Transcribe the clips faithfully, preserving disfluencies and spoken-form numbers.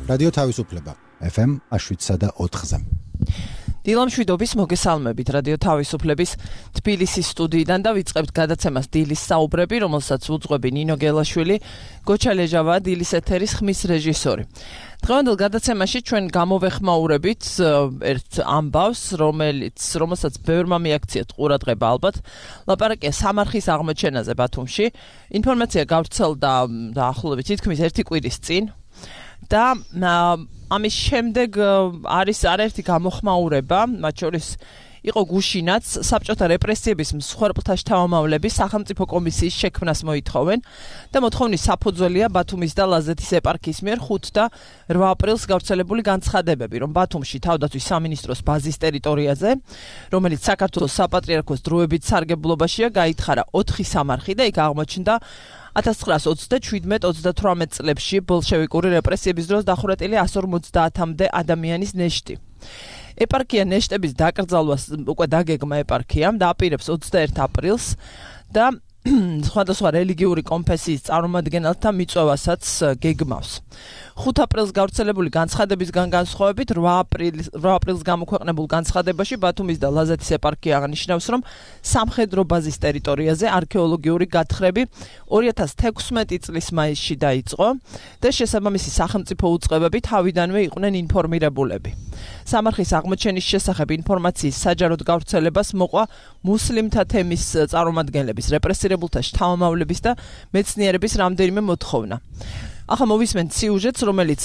რადიო თავისუფლება ეფ ემ შვიდსა და ოთხზე. დილამშვიდობის მოგესალმებით რადიო თავისუფლების თბილისის სტუდიიდან და ვიწყებთ გადაცემას დილის საუბრები, რომელსაც უძღვები ნინო გელაშვილი, გოჩა ლეჟავა, დილის ეთერის ხმის რეჟისორი. დღევანდელ გადაცემაში ჩვენ გამოვეხმაურებით ერთ ამბავს, რომელიც რომელსაც ბევრმა მიაქციეთ ყურადღება ალბათ. ლაპარაკია სამარხის აღმოჩენაზე ბათუმში. ინფორმაცია გავრცელდა დაახლოებით თითქმის ერთი კვირის წინ. და ამის შემდეგ არის არაერთი გამოხმაურება, მათ შორის იყო გუშინაც საბჭოთა რეპრესიების მსხვერპლთა შთამომავლების სახელმწიფო კომისიის შექმნას მოითხოვენ და მოთხოვნის საფუძველია ბათუმის და ლაზეთის ეპარქიის მიერ ხუთი და რვა აპრილს გავრცელებული განცხადებები, რომ ბათუმში თავდაცვის სამინისტროს ბაზის ტერიტორიაზე, რომელიც საქართველოს საპატრიარქოს დროებით სარგებლობაშია, გაითხარა ოთხი სამარხი და იქ აღმოჩნდა ათას ცხრაას ოცდაშვიდმეტ ოცდათვრამეტ წლებში ბოლშევიკური რეპრესიების დროს დახურატილი εκατს ორმოცდაათამდე ადამიანის ნეშტი. ეპარქია ნეშტების დაკრძალვას უკვე დაგეგმა ეპარქიამ და აპირებს ოცდაერთი აპრილს და სხვადასხვა რელიგიური კონფესიის წარმომადგენელთა მიწვევასაც გეგმავს. ხუთი აპრილს გავრცელებული განცხადებისგან განსხვავებით რვა აპრილს გამოქვეყნებულ განცხადებაში ბათუმის და ლაზეთის ეპარქია აღნიშნავს, რომ სამხედრო ბაზის ტერიტორიაზე არქეოლოგიური გათხრები ორი ათას თექვსმეტი წლის მაისში დაიწყო და შესაბამისი სახელმწიფო უწყებები თავიდანვე იყვნენ ინფორმირებულები. სამარხის აღმოჩენის შესახებ ინფორმაციის საჯაროდ გავრცელებას მოყვა მუსლიმთა თემის წარმომადგენლების, რეპრესირებულთა შთამომავლების და მეცნიერების რამდენიმე მოთხოვნა. ახლა მოვისმენთ სიუჟეტს, რომელიც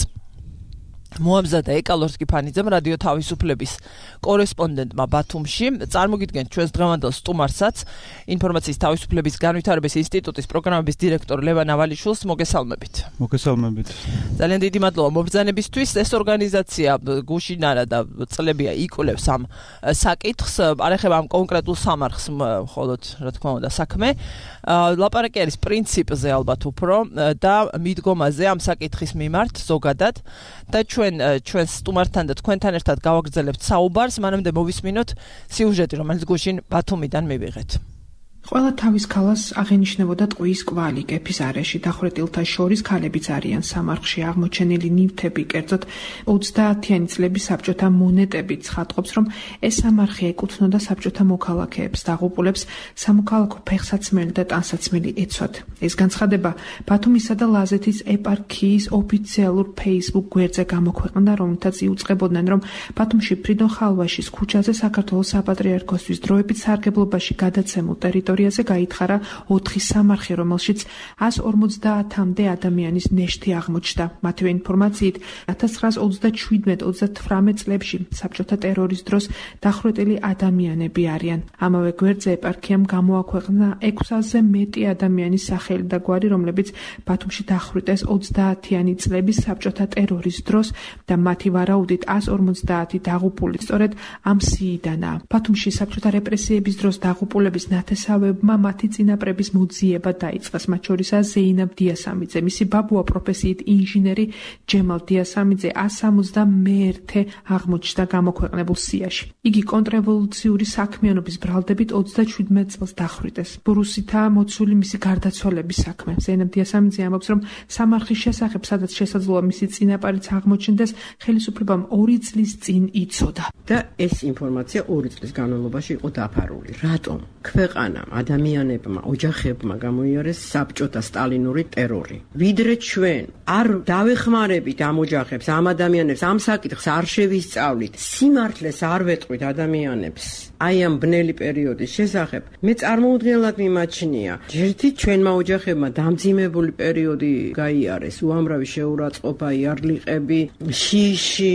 მოამზადა ეკა ლორთქიფანიძემ რადიო თავისუფლების კორესპონდენტმა ბათუმში. წარმოგიდგენთ ჩვენს დღევანდელ სტუმარსაც, ინფორმაციის თავისუფლების განვითარების ინსტიტუტის პროგრამების დირექტორ ლევან ავალიშვილს. მოგესალმებით. მოგესალმებით. ძალიან დიდი მადლობა მობრძანებისთვის. ეს ორგანიზაცია გუშინ არა და წლებია იკვლევს ამ საკითხს, არ ეხება ამ კონკრეტულ სამარხს მხოლოდ, რა თქმა უნდა, საქმე. ლაპარაკი არის პრინციპზე ალბათ უფრო და მიდგომაზე ამ საკითხის მიმართ ზოგადად და ჩვენ ჩვენს სტუმართან და თქვენთან ერთად გავაგრძელებთ საუბარს, მანამდე მოვისმინოთ სიუჟეტი, რომელიც გუშინ ბათუმიდან მივიღეთ. ყველა თავის ქალას აღენიშნებოდა ტყუის კვალი კეფის არეში. დახვრეტილთა შორის ქალებიც არიან სამარხში. აღმოჩენილი ნივთები, კერძოდ ოცდაათიანი წლების საბჭოთა მონეტები ცხადყოფს, რომ ეს სამარხი ეკუთვნოდა საბჭოთა მოქალაქეებს, დაღუპულებს სამოქალაქო ფეხსაცმელი და ტანსაცმელი ეცვათ. ეს განცხადება ბათუმისა და ლაზეთის ეპარქიის ოფიციალურ Facebook გვერდზე გამოქვეყნდა, რომელთაც იუწყებოდნენ, რომ ბათუმში ფრიდონ ხალვაშის ქუჩაზე საქართველოს საპატრიარქოსთვის დროებით სარგებლობაში გადაცემულ ტერიტორიაზე გაითხარა ოთხი სამარხი, რომელშიც ათას ორმოცდაათამდე ადამიანის ნეშტი აღმოჩნდა. მათივე ინფორმაციით ათას ცხრაას ოცდაშვიდმეტ ოცდათვრამეტ წლებში საბჭოთა ტერორის დროს დახვრეტილი ადამიანები არიან. ამავე გვერდზე ეპარქიამ გამოაქვეყნა ექვსზე მეტი ადამიანის სახელი და გვარი, რომლებიც ბათუმში დახვრიტეს ოცდაათიანი წლების საბჭოთა ტერორის დროს და მათი ვარაუდით ათას ორმოცდაათი დაღუპული სწორედ ამ სიიდანაა. ბათუმში საბჭოთა რეპრესიების დროს დაღუპულების ნათესავებმა მათი წინაპრების მოძიება დაიწყეს, მათ შორისაა ზეინაბ დიასამიძე, მისი ბაბუა პროფესიით ინჟინერი ჯემალ დიასამიძე ათას სამოცდამეერთე აღმოჩნდა გამოქვეყნებულ სიაში. იგი კონტრრევოლუციური საქმიანობის ბრალდებით ოცდაშვიდმეტ წელს დახვრიტეს. ბრუსითაა მოცული მისი გარდაცვალების საქმე. ზეინაბ დიასამიძე ამბობს, რომ სამარხის შესახებ, სადაც შესაძლოა მისი წინაპარიც აღმოჩნდეს, ხელისუფლებამ ორი წლის წინ იცოდა. და ეს ინფორმაცია ორი წლის განმავლობაში იყო დაფარული. რატომ? ქვეყანამ, ადამიანებმა, ოჯახებმა გამოიარეს საბჭოთა სტალინური ტერორი. ვიდრე ჩვენ არ დავეხმარებით ამ ოჯახებს, ამ ადამიანებს, ამ საკითხს არ შევისწავლით, სიმართლეს არ ვეტყვით ადამიანებს აი ამ ბნელი პერიოდის შესახებ, მე წარმოუდგენლად მიმაჩნია, ერთი ჩვენმა ოჯახებმა დამძიმებული პერიოდი გაიარეს, უამრავი შეურაცხყოფა, იარლიყები, შიში.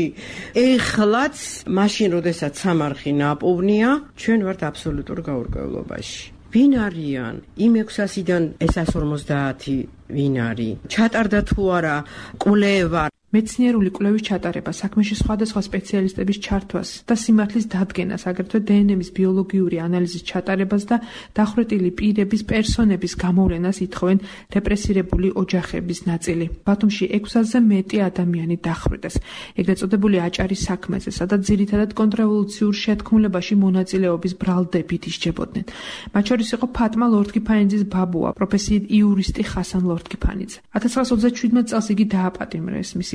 ეხლაც, მაშინ როდესაც სამარხი ნაპოვნია, ჩვენ ვართ აბსოლუტურ გაურკვევლობაში. ვინ არიან? იმ ექვსასიდან ეს ათას ორმოცდაათი ვინ არის? ჩატარდა თუ არა კვლევა? მეცნიერული კვლევის ჩატარება, საქმეში სხვადასხვა სპეციალისტების ჩართვას და სიმართლის დადგენას, აგრეთვე დე ენ ემის ბიოლოგიური ანალიზის ჩატარებას და დახვრეტილი პირების პერსონების გამოვლენას ითხოვენ რეპრესირებული ოჯახების ნაწილი. ბათუმში ექვსზე მეტი ადამიანი დახვრიტეს. ეგრეთ წოდებული აჭარის საქმეზე, სადაც ძირითადად კონტრრევოლუციურ შეთქმულებაში მონაწილეობის ბრალდებით ისჯებოდნენ. მათ შორის იყო ფატმა ლორთქიფანიძის ბაბუა, პროფესიით იურისტი ხასან ლორთქიფანიძე. ათას ცხრაას ოცდაშვიდმეტ წელს იგი დააპატიმრეს. მისი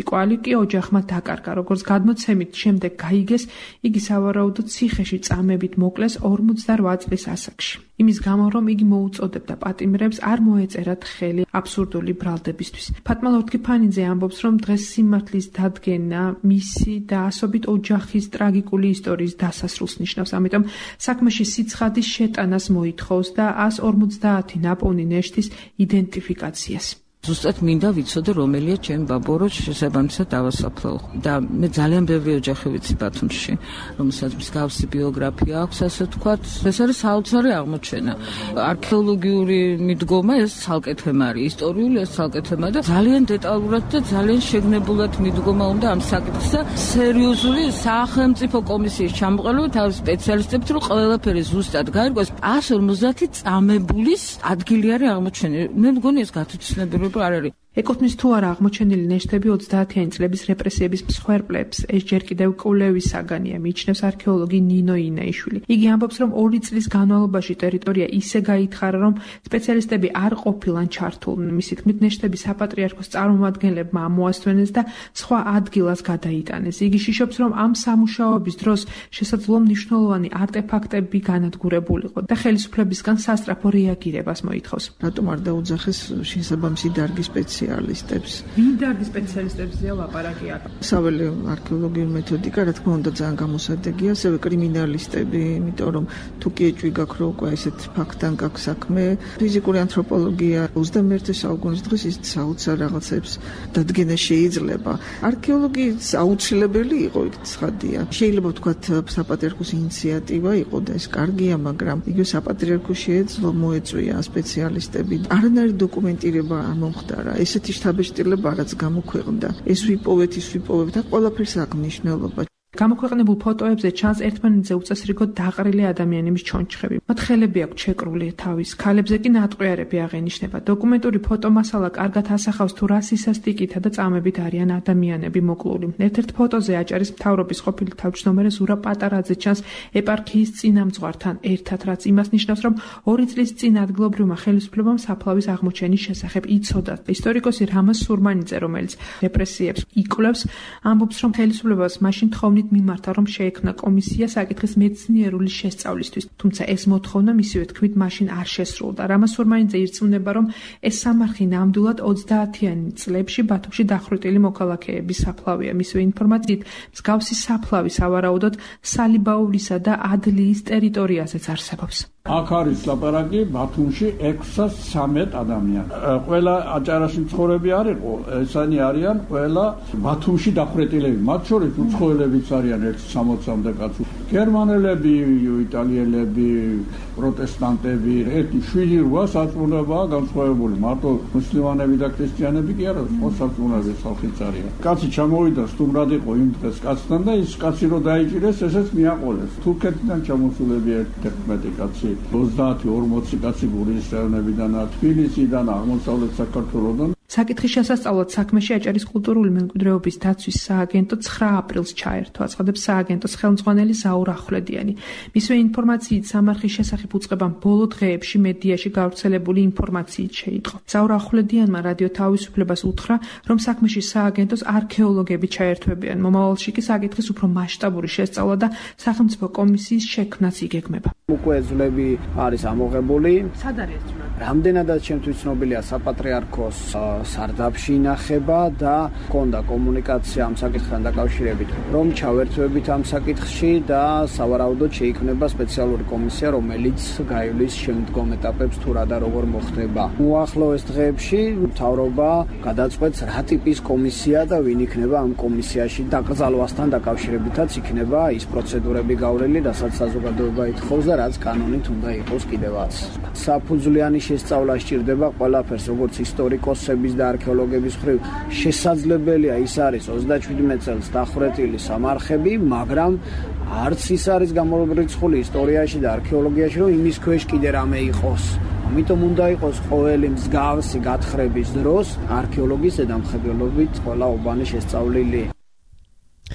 მისი კვალი კი ოჯახმა დაკარგა. როგორც გადმოცემით, შემდეგ გაიგეს, იგი სავარაუდოდ ციხეში წამებით მოკლეს ორმოცდარვა წლის ასაკში. იმის გამო, რომ იგი მოუწოდებდა პატიმრებს, არ მოეწერათ ხელი აბსურდული ბრალდებისთვის. ფატმა ლორთქიფანიძე ამბობს, რომ დღეს სიმართლის დადგენა მისი და ასობით ოჯახის ტრაგიკული ისტორიის დასასრულს ნიშნავს. ამიტომ საქმეში სიცხადის შეტანას მოითხოვს და ას ორმოცდაათი ნაპოვნი ნეშტის იდენტიფიკაციას. ზუსტად მინდა ვიცოდე რომელია ჩემი ბაბო, რომ შესაბამისად დავასაფლავ. და მე ძალიან ბევრი ოჯახი ვიცი ბათუმში, რომელსაც მსგავსი ბიოგრაფია აქვს, ასე ვთქვათ. ეს არის საოცარი აღმოჩენა. არქეოლოგიური მიდგომა ეს ცალკე თემა არის, ისტორიული ეს ცალკე თემა და ძალიან დეტალურად და ძალიან შეგნებულად მიდგომა უნდა ამ საკითხს და სერიოზული სახელმწიფო კომისიის ჩამოყალიბება თავის სპეციალისტებით, რომ ყველაფერი ზუსტად გაირკვეს. ას ორმოცდაათი წამებულის ადგილი არის აღმოჩენილი. მე მგონი ეს გათვითცნობიერება არ არის. ეკუთვნის თუ არა აღმოჩენილი ნეშტები ოცდაათიანი წლების რეპრესიების მსხვერპლებს, ეს ჯერ კიდევ კვლევის საგანია, მიიჩნევს არქეოლოგი ნინო ინეიშვილი. იგი ამბობს, რომ ორი წლის განმავლობაში ტერიტორია ისე გაითხარა, რომ სპეციალისტები არ ყოფილან ჩართულნი. მისი თქმით, ნეშტები საპატრიარქოს წარმომადგენლებმა ამოასვენეს და სხვა ადგილას გადაიტანეს. იგი შიშობს, რომ ამ სამუშაოების დროს შესაძლოა მნიშვნელოვანი არტეფაქტები განადგურებულიყო და ხელისუფლებისგან სასწრაფო რეაგირებას მოითხოვს. რატომ არ დაუძახეს შესაბამისი დარგის სპეციალისტებს? ვინ დარგის სპეციალისტებზეა ლაპარაკი აქ? საველე არქეოლოგიური მეთოდიკა, რა თქმა უნდა, ძალიან გამოსადეგია, ასევე კრიმინალისტები, იმიტომ რომ თუ კი ეჭვი გაქვს, რომ უკვე ესეთ ფაქტთან გაქვს საქმე, ფიზიკური ანთროპოლოგია ოცდამეერთე საუკუნის დღეს ის საოცარ რაღაცებს დადგენა შეიძლება. არქეოლოგიის აუცილებელი იყო, იქ ცხადია. შეიძლება ვთქვათ, საპატრიარქოს ინიციატივა იყო და ეს კარგია, მაგრამ იგივე საპატრიარქოს შეეძლო მოეწვია სპეციალისტები. არანაირი დოკუმენტირება არ მომხდარა. ესეთი შთაბეჭდილება რაც გამოქვეყნდა. ეს ვიპოვეთ, ის ვიპოვეთ და ყველაფერს აქვს მნიშვნელობა. გამოქვეყნებულ ფოტოებზე ჩანს ერთმანეთზე უწესრიგოდ დაყრილი ადამიანების ჩონჩხები. მათ ხელები აქვთ შეკრული თავის, ქალებზე კი ნატყვიარები აღენიშნება. დოკუმენტური ფოტომასალა კარგად ასახავს თუ რა სისასტიკითა და წამებით არიან ადამიანები მოკლული. ერთ-ერთ ფოტოზე აჭარის მთავრობის ყოფილი თავმჯდომარე ზურა პატარაძე ჩანს ეპარქიის წინამძღვართან ერთად, რაც იმას ნიშნავს, რომ ორი წლის წინ ადგილობრივმა ხელისუფლებამ საფლავის აღმოჩენის შესახებ იცოდა. ისტორიკოსი რამაზ სურმანიძე, რომელიც რეპრესიებს იკვლევს, ამბობს, რომ ხელისუფლებას მაშინ თხოვნით მიმართა, რომ შეექმნა კომისია საკითხის მეცნიერული შესწავლისთვის, თუმცა ეს მოთხოვნა მისივე თქმით მაშინ არ შესრულდა. რამაზ სურმანიძე ირწმუნება, რომ ეს სამარხი ნამდვილად ოცდაათიანი წლებში ბათუმში დახვრიტილი მოქალაქეების საფლავია. მისივე ინფორმაციით, მსგავსი საფლავი სავარაუდოდ სალიბაურისა და ადლიის ტერიტორიაზეც არსებობს. აქ არის ლაპარაკი ბათუმში ექვსას ცამეტ ადამიანი. ყველა აჭარაში მცხოვრები არ იყო, ესენი არიან ყველა ბათუმში დახვრეტილები. მათ შორის უცხოელებიც არიან ერთი სამოცამდე კაცი. გერმანელები, იტალიელები, პროტესტანტები, ერთი შვიდი რვა სარწმუნოებაა განსხვავებული. მარტო მუსლიმანები და ქრისტიანები კი არა, სხვა სარწმუნოების ხალხიც არიან. კაცი ჩამოვიდა, სტუმრად იყო იმ დღეს კაცთან და ის კაცი რო დაიჭირეს, ესეც მიაყოლეს. თურქეთიდან ჩამოსულები ერთმეტი კაცი. ოცდაათი ორმოცი კაცი გურიის რაიონებიდან, თბილისიდან, აღმოსავლეთ საქართველოდან. საკითხის შესასწავლად საქმეში აჭარის კულტურული მემკვიდრეობის დაცვის სააგენტო ცხრა აპრილს ჩაერთო, აცხადებს სააგენტოს ხელმძღვანელი ზაურ ახვლედიანი. მისივე ინფორმაციით სამარხის შესახებ უწყებამ ბოლო დღეებში მედიაში გავრცელებული ინფორმაციით შეიტყო. ზაურ ახვლედიანმა რადიო თავისუფლებას უთხრა, რომ საქმეში სააგენტოს არქეოლოგები ჩაერთვებიან. მომავალში კი საკითხის უფრო მასშტაბური შესწავლა და სახელმწიფო კომისიის შექმნაც იგეგმება. უკვე ძვლები არის ამოღებული. სად არის ეს ძვლები? რამდენადაც ჩემთვის ცნობილია საპატრიარქოს სარდაფში ინახება და ჰქონდა კომუნიკაცია ამ საკითხთან დაკავშირებით, რომ ჩავერთვებით ამ საკითხში და სავარაუდოდ შეიქმნება სპეციალური კომისია, რომელიც გაივლის შემდგომ ეტაპებს თუ რა და როგორ მოხდება. უახლოეს დღეებში მთავრობა გადაწყვეტს რა ტიპის კომისია და ვინ იქნება ამ კომისიაში. დაკრძალვასთან დაკავშირებითაც იქნება ის პროცედურები გავლილი, რასაც საზოგადოება ითხოვს და რაც კანონით უნდა იყოს კიდევაც. საფუძვლიანი შესწავლა სჭირდება ყველაფერს, როგორც ისტორიკოსების და არქეოლოგების მხრივ. შესაძლებელია ის არის ოცდაშვიდმეტ წელს დახვრეტილი სამარხები, მაგრამ არც ის არის გამორიცხული ისტორიაში და არქეოლოგიაში, რომ იმის ქვეშ კიდე რამე იყოს. ამიტომ უნდა იყოს ყოველი მსგავსი გათხრების დროს არქეოლოგის ზედამხედველობით ყველა უბანი შესწავლილი.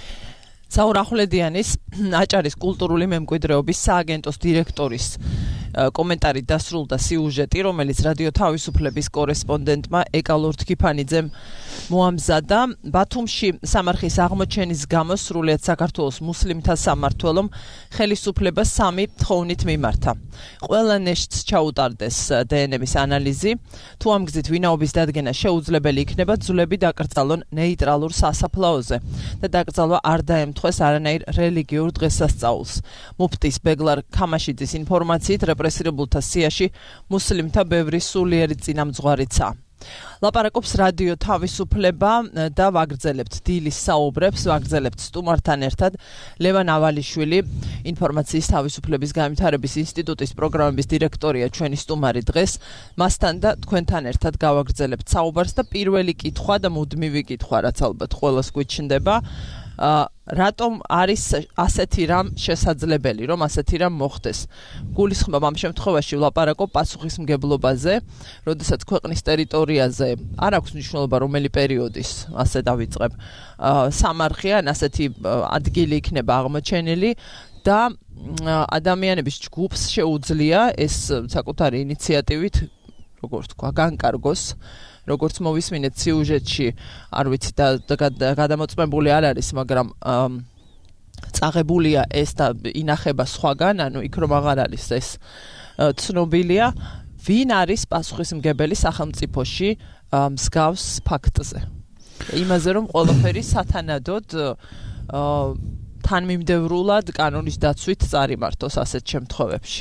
ზაურ ახვლედიანის აჭარის კულტურული მემკვიდრეობის სააგენტოს დირექტორის კომენტარი დასრულდა სიუჟეტი, რომელიც რადიო თავისუფლების კორესპონდენტმა ეკალურ თქიფანიძემ მოამზადა. ბათუმში სამარხის აღმოჩენის გამო სრულიად საქართველოს მუსლიმთა სამმართველომ ხელისუფლებას სამი თხოვნით მიმართა. ყველა ნეშტს ჩაუტარდეს დე ენ ების ანალიზი. თუ ამ გზით ვინაობის დადგენა შეუძლებელი იქნება, ძვლები დაკრძალონ ნეიტრალურ სასაფლაოზე და დაკრძალვა არ დაემთხვეს არანაირ რელიგიურ დღესასწაულს. მუფტის ბეგლარ ქამაშიძის ინფორმაციით რეპრესირებულთა სიაში მუსლიმთა ბევრი სულიერი წინამძღვარიცაა. ლაპარაკობს რადიო თავისუფლება და ვაგრძელებთ დილის საუბრებს, ვაგრძელებთ სტუმართან ერთად ლევან ავალიშვილი, ინფორმაციის თავისუფლების განვითარების ინსტიტუტის პროგრამების დირექტორია ჩვენი სტუმარი დღეს. მასთან და თქვენთან ერთად გავაგრძელებთ საუბარს და პირველი კითხვა და მუდმივი კითხვა, რაც ალბათ ყველას გვიჩნდება, რატომ არის ასეთი რამ შესაძლებელი, რომ ასეთი რამ მოხდეს. გულისხმობ ამ შემთხვევაში ვლაპარაკობ პასუხისმგებლობაზე, როდესაც ქვეყნის ტერიტორიაზე არ აქვს მნიშვნელობა რომელი პერიოდის, ასე დავიწყებ, სამარხი ან ასეთი ადგილი იქნება აღმოჩენილი და ადამიანების ჯგუფს შეუძლია ეს საკუთარი ინიციატივით, როგორ თქვა, განკარგოს. როგორც მოვისმინეთ სიუჟეტში, არ ვიცი და გადამოწმებული არ არის, მაგრამ წაღებულია ეს და ინახება სხვაგან, ანუ იქ რომ აღარ არის ეს ცნობილია, ვინ არის პასუხისმგებელი სახელმწიფოში მსგავს ფაქტზე. იმაზე რომ ყველაფერი სათანადოდ თანმიმდევრულად კანონის დაცვით წარიმართოს ასეთ შემთხვევებში.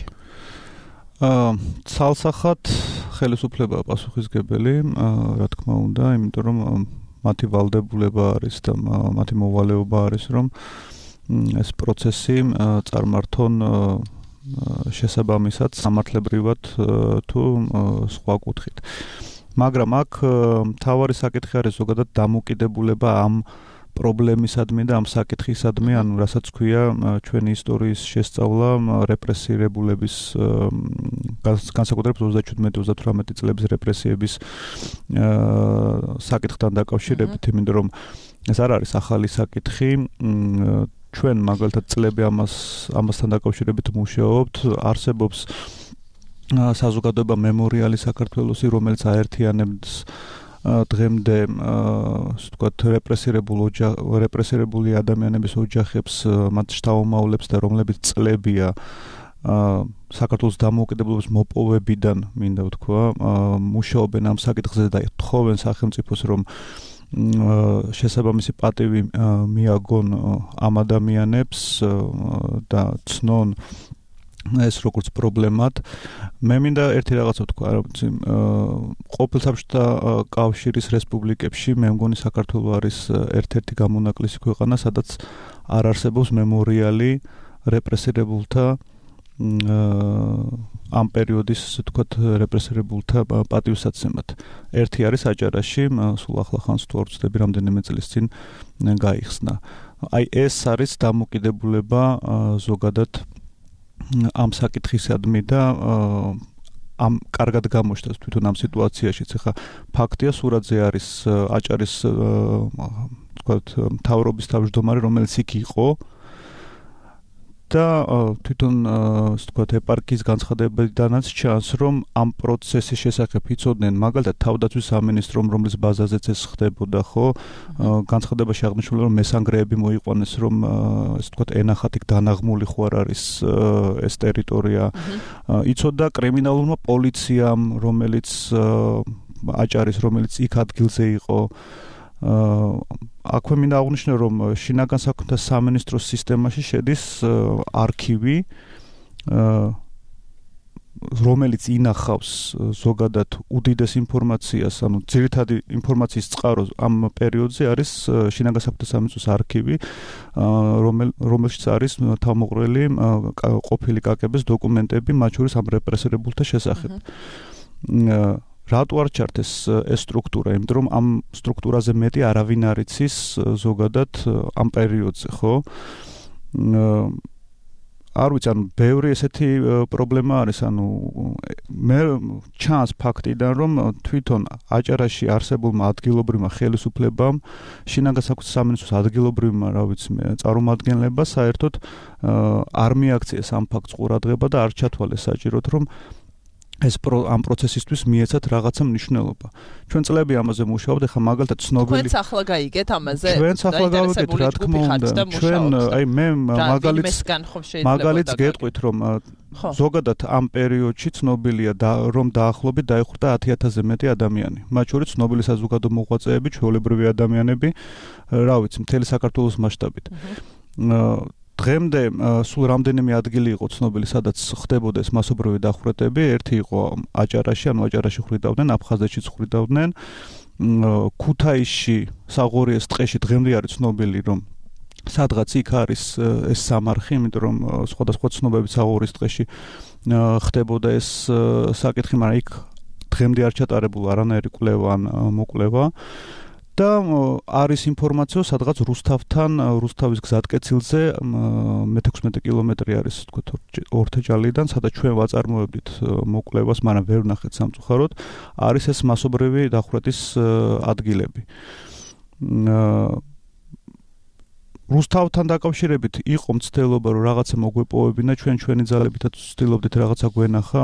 ცალსახად ხელისუფლება პასუხისმგებელი, რა თქმა უნდა, იმიტომ რომ მათი ვალდებულება არის და მათი მოვალეობა არის, რომ ეს პროცესი წარმართონ შესაბამისად სამართლებრივად თუ სხვა კუთხით. მაგრამ აქ მთავარი საკითხი არის ზოგადად დამოკიდებულება ამ პრობლემისადმი და ამ საკითხისადმი, ანუ რასაც ქვია ჩვენი ისტორიის შესწავლა რეპრესირებულების განსაკუთრებით ოცდაჩვიდმეტი ოცდათვრამეტი წლების რეპრესიების საკითხთან დაკავშირებით, იმიტომ რომ ეს არ არის ახალი საკითხი. ჩვენ მაგალითად წლები ამას ამასთან დაკავშირებით მუშაობთ, არსებობს საზოგადოება მემორიალი საქართველოსი, რომელიც აერთიანებს დღემდე ასე ვთქვათ რეპრესირებულ რეპრესირებული ადამიანების ოჯახებს, მათ შთამომავლებს და რომლებიც წლებია საქართველოს დამოუკიდებლობის მოპოვებიდან, მინდა ვთქვა, მუშაობენ ამ საკითხზე და თხოვენ სახელმწიფოს, რომ შესაბამისი პატივი მიაგონ ამ ადამიანებს და ცნონ ეს როგორც პრობლემად. მე მინდა ერთი რაღაცა ვთქვა, ყოფილ საბჭოთა კავშირის რესპუბლიკებში მე მგონი საქართველო არის ერთ-ერთი გამონაკლისი ქვეყანა, სადაც არ არსებობს მემორიალი რეპრესირებულთა ამ პერიოდის, ასე ვთქვათ, რეპრესირებულთა პატივსაცემად. ერთი არის აჭარაში, სულ ახლა ხანს თუ არ ვცდები, რამდენიმე წლის წინ გაიხსნა. აი ეს არის დამოკიდებულება ზოგადად ამ საკითხისადმი და ამ კარგად გამოჩნდა თვითონ ამ სიტუაციაშიც. ახლა ფაქტია, სურათზე არის აჭარის ვთქვათ მთავრობის თავმჯდომარე, რომელიც იქ იყო და თვითონ ასე ვთქვათ ეპარქიის განცხადებიდანაც ჩანს, რომ ამ პროცესის შესახებ იცოდნენ მაგალითად თავდაცვის სამინისტრომ, რომლის ბაზაზეც ეს ხდებოდა, ხო? განცხადებაში აღნიშნული, რომ მესანგრეები მოიყვანეს, რომ ასე ვთქვათ ენახათ იქ დანაღმული ხო არ არის ეს ტერიტორია. იცოდა კრიმინალურმა პოლიციამ, რომელიც აჭარის, რომელიც იქ ადგილზე იყო. აქვე მინდა აღვნიშნო, რომ შინაგან საქმეთა სამინისტროს სისტემაში შედის არქივი, რომელიც ინახავს ზოგადად უდიდეს ინფორმაციას, ანუ ძირითადი ინფორმაციის წყარო ამ პერიოდზე არის შინაგან საქმეთა სამინისტროს არქივი, რომელშიც არის თავმოყრილი ყოფილი კა კე ბეს დოკუმენტები, მათ შორის ამ რეპრესირებულთა შესახებ. რატო არ ჩართეს ეს სტრუქტურა? იმიტომ რომ ამ სტრუქტურაზე მეტი არავინ არ იცის ზოგადად ამ პერიოდზე, ხო? არ ვიცი, ანუ ბევრი ესეთი პრობლემა არის, ანუ მე ჩანს ფაქტიდან, რომ თვითონ აჭარაში არსებულმა ადგილობრივმა ხელისუფლებამ, შინაგან საქმეთა სამინისტროს ადგილობრივმა, რა ვიცი მე, წარმომადგენლება საერთოდ არ მიაქციეს ამ ფაქტს ყურადღება და არ ჩათვალეს საჭიროდ, რომ ეს ამ პროცესისთვის მიეცათ რაღაცა მნიშვნელობა. ჩვენ წლები ამაზე მუშაობთ, ეხლა მაგალითად ცნობილი თქვენც ახლა გაიგეთ ამაზე? ჩვენც ახლა გავიგეთ, რა თქმა უნდა. ჩვენ აი მე მაგალითს მაგალითს გეტყვით, რომ ზოგადად ამ პერიოდში ცნობილია რომ დაახლოებით დაიხვდა ათი ათასზე მეტი ადამიანი. მათ შორის ცნობილი საზოგადო მოღვაწეები, ჩვეულებრივი ადამიანები, რა ვიცი, მთელი საქართველოს მასშტაბით. დღემდე სულ რამდენიმე ადგილი იყო ცნობილი, სადაც ხდებოდა ეს მასობრივი დახვრეტები. ერთი იყო აჭარაში, ანუ აჭარაში ხვიდავდნენ, აფხაზეთშიც ხვიდავდნენ. ქუთაისში, საღორიეს ტყეში დღემდე არის ცნობილი, რომ სადღაც იქ არის ეს სამარხი, იმიტომ რომ სხვადასხვა ცნობები საღორიეს ტყეში ხდებოდა ეს საკითხი, მაგრამ იქ დღემდე არ ჩატარებულა არანაირი კვლევა ან მოკვლევა. და არის ინფორმაცია, სადღაც რუსთავთან, რუსთავის გზატკეცილზე მეთექვსმეტი კილომეტრი არის, თქვათ, ორთეჭალიდან, სადაც ჩვენ ვაწარმოებდით მოკვლევას, მაგრამ ვერ ვნახეთ სამწუხაროდ, არის ეს მასობრივი დახვრეტის ადგილები. რუსთავთან დაკავშირებით იყო მცდელობა, რომ რაღაცა მოგვეპოვებინა, ჩვენ ჩვენი ძალებითაც ვცდილობდით რაღაცა გვენახა,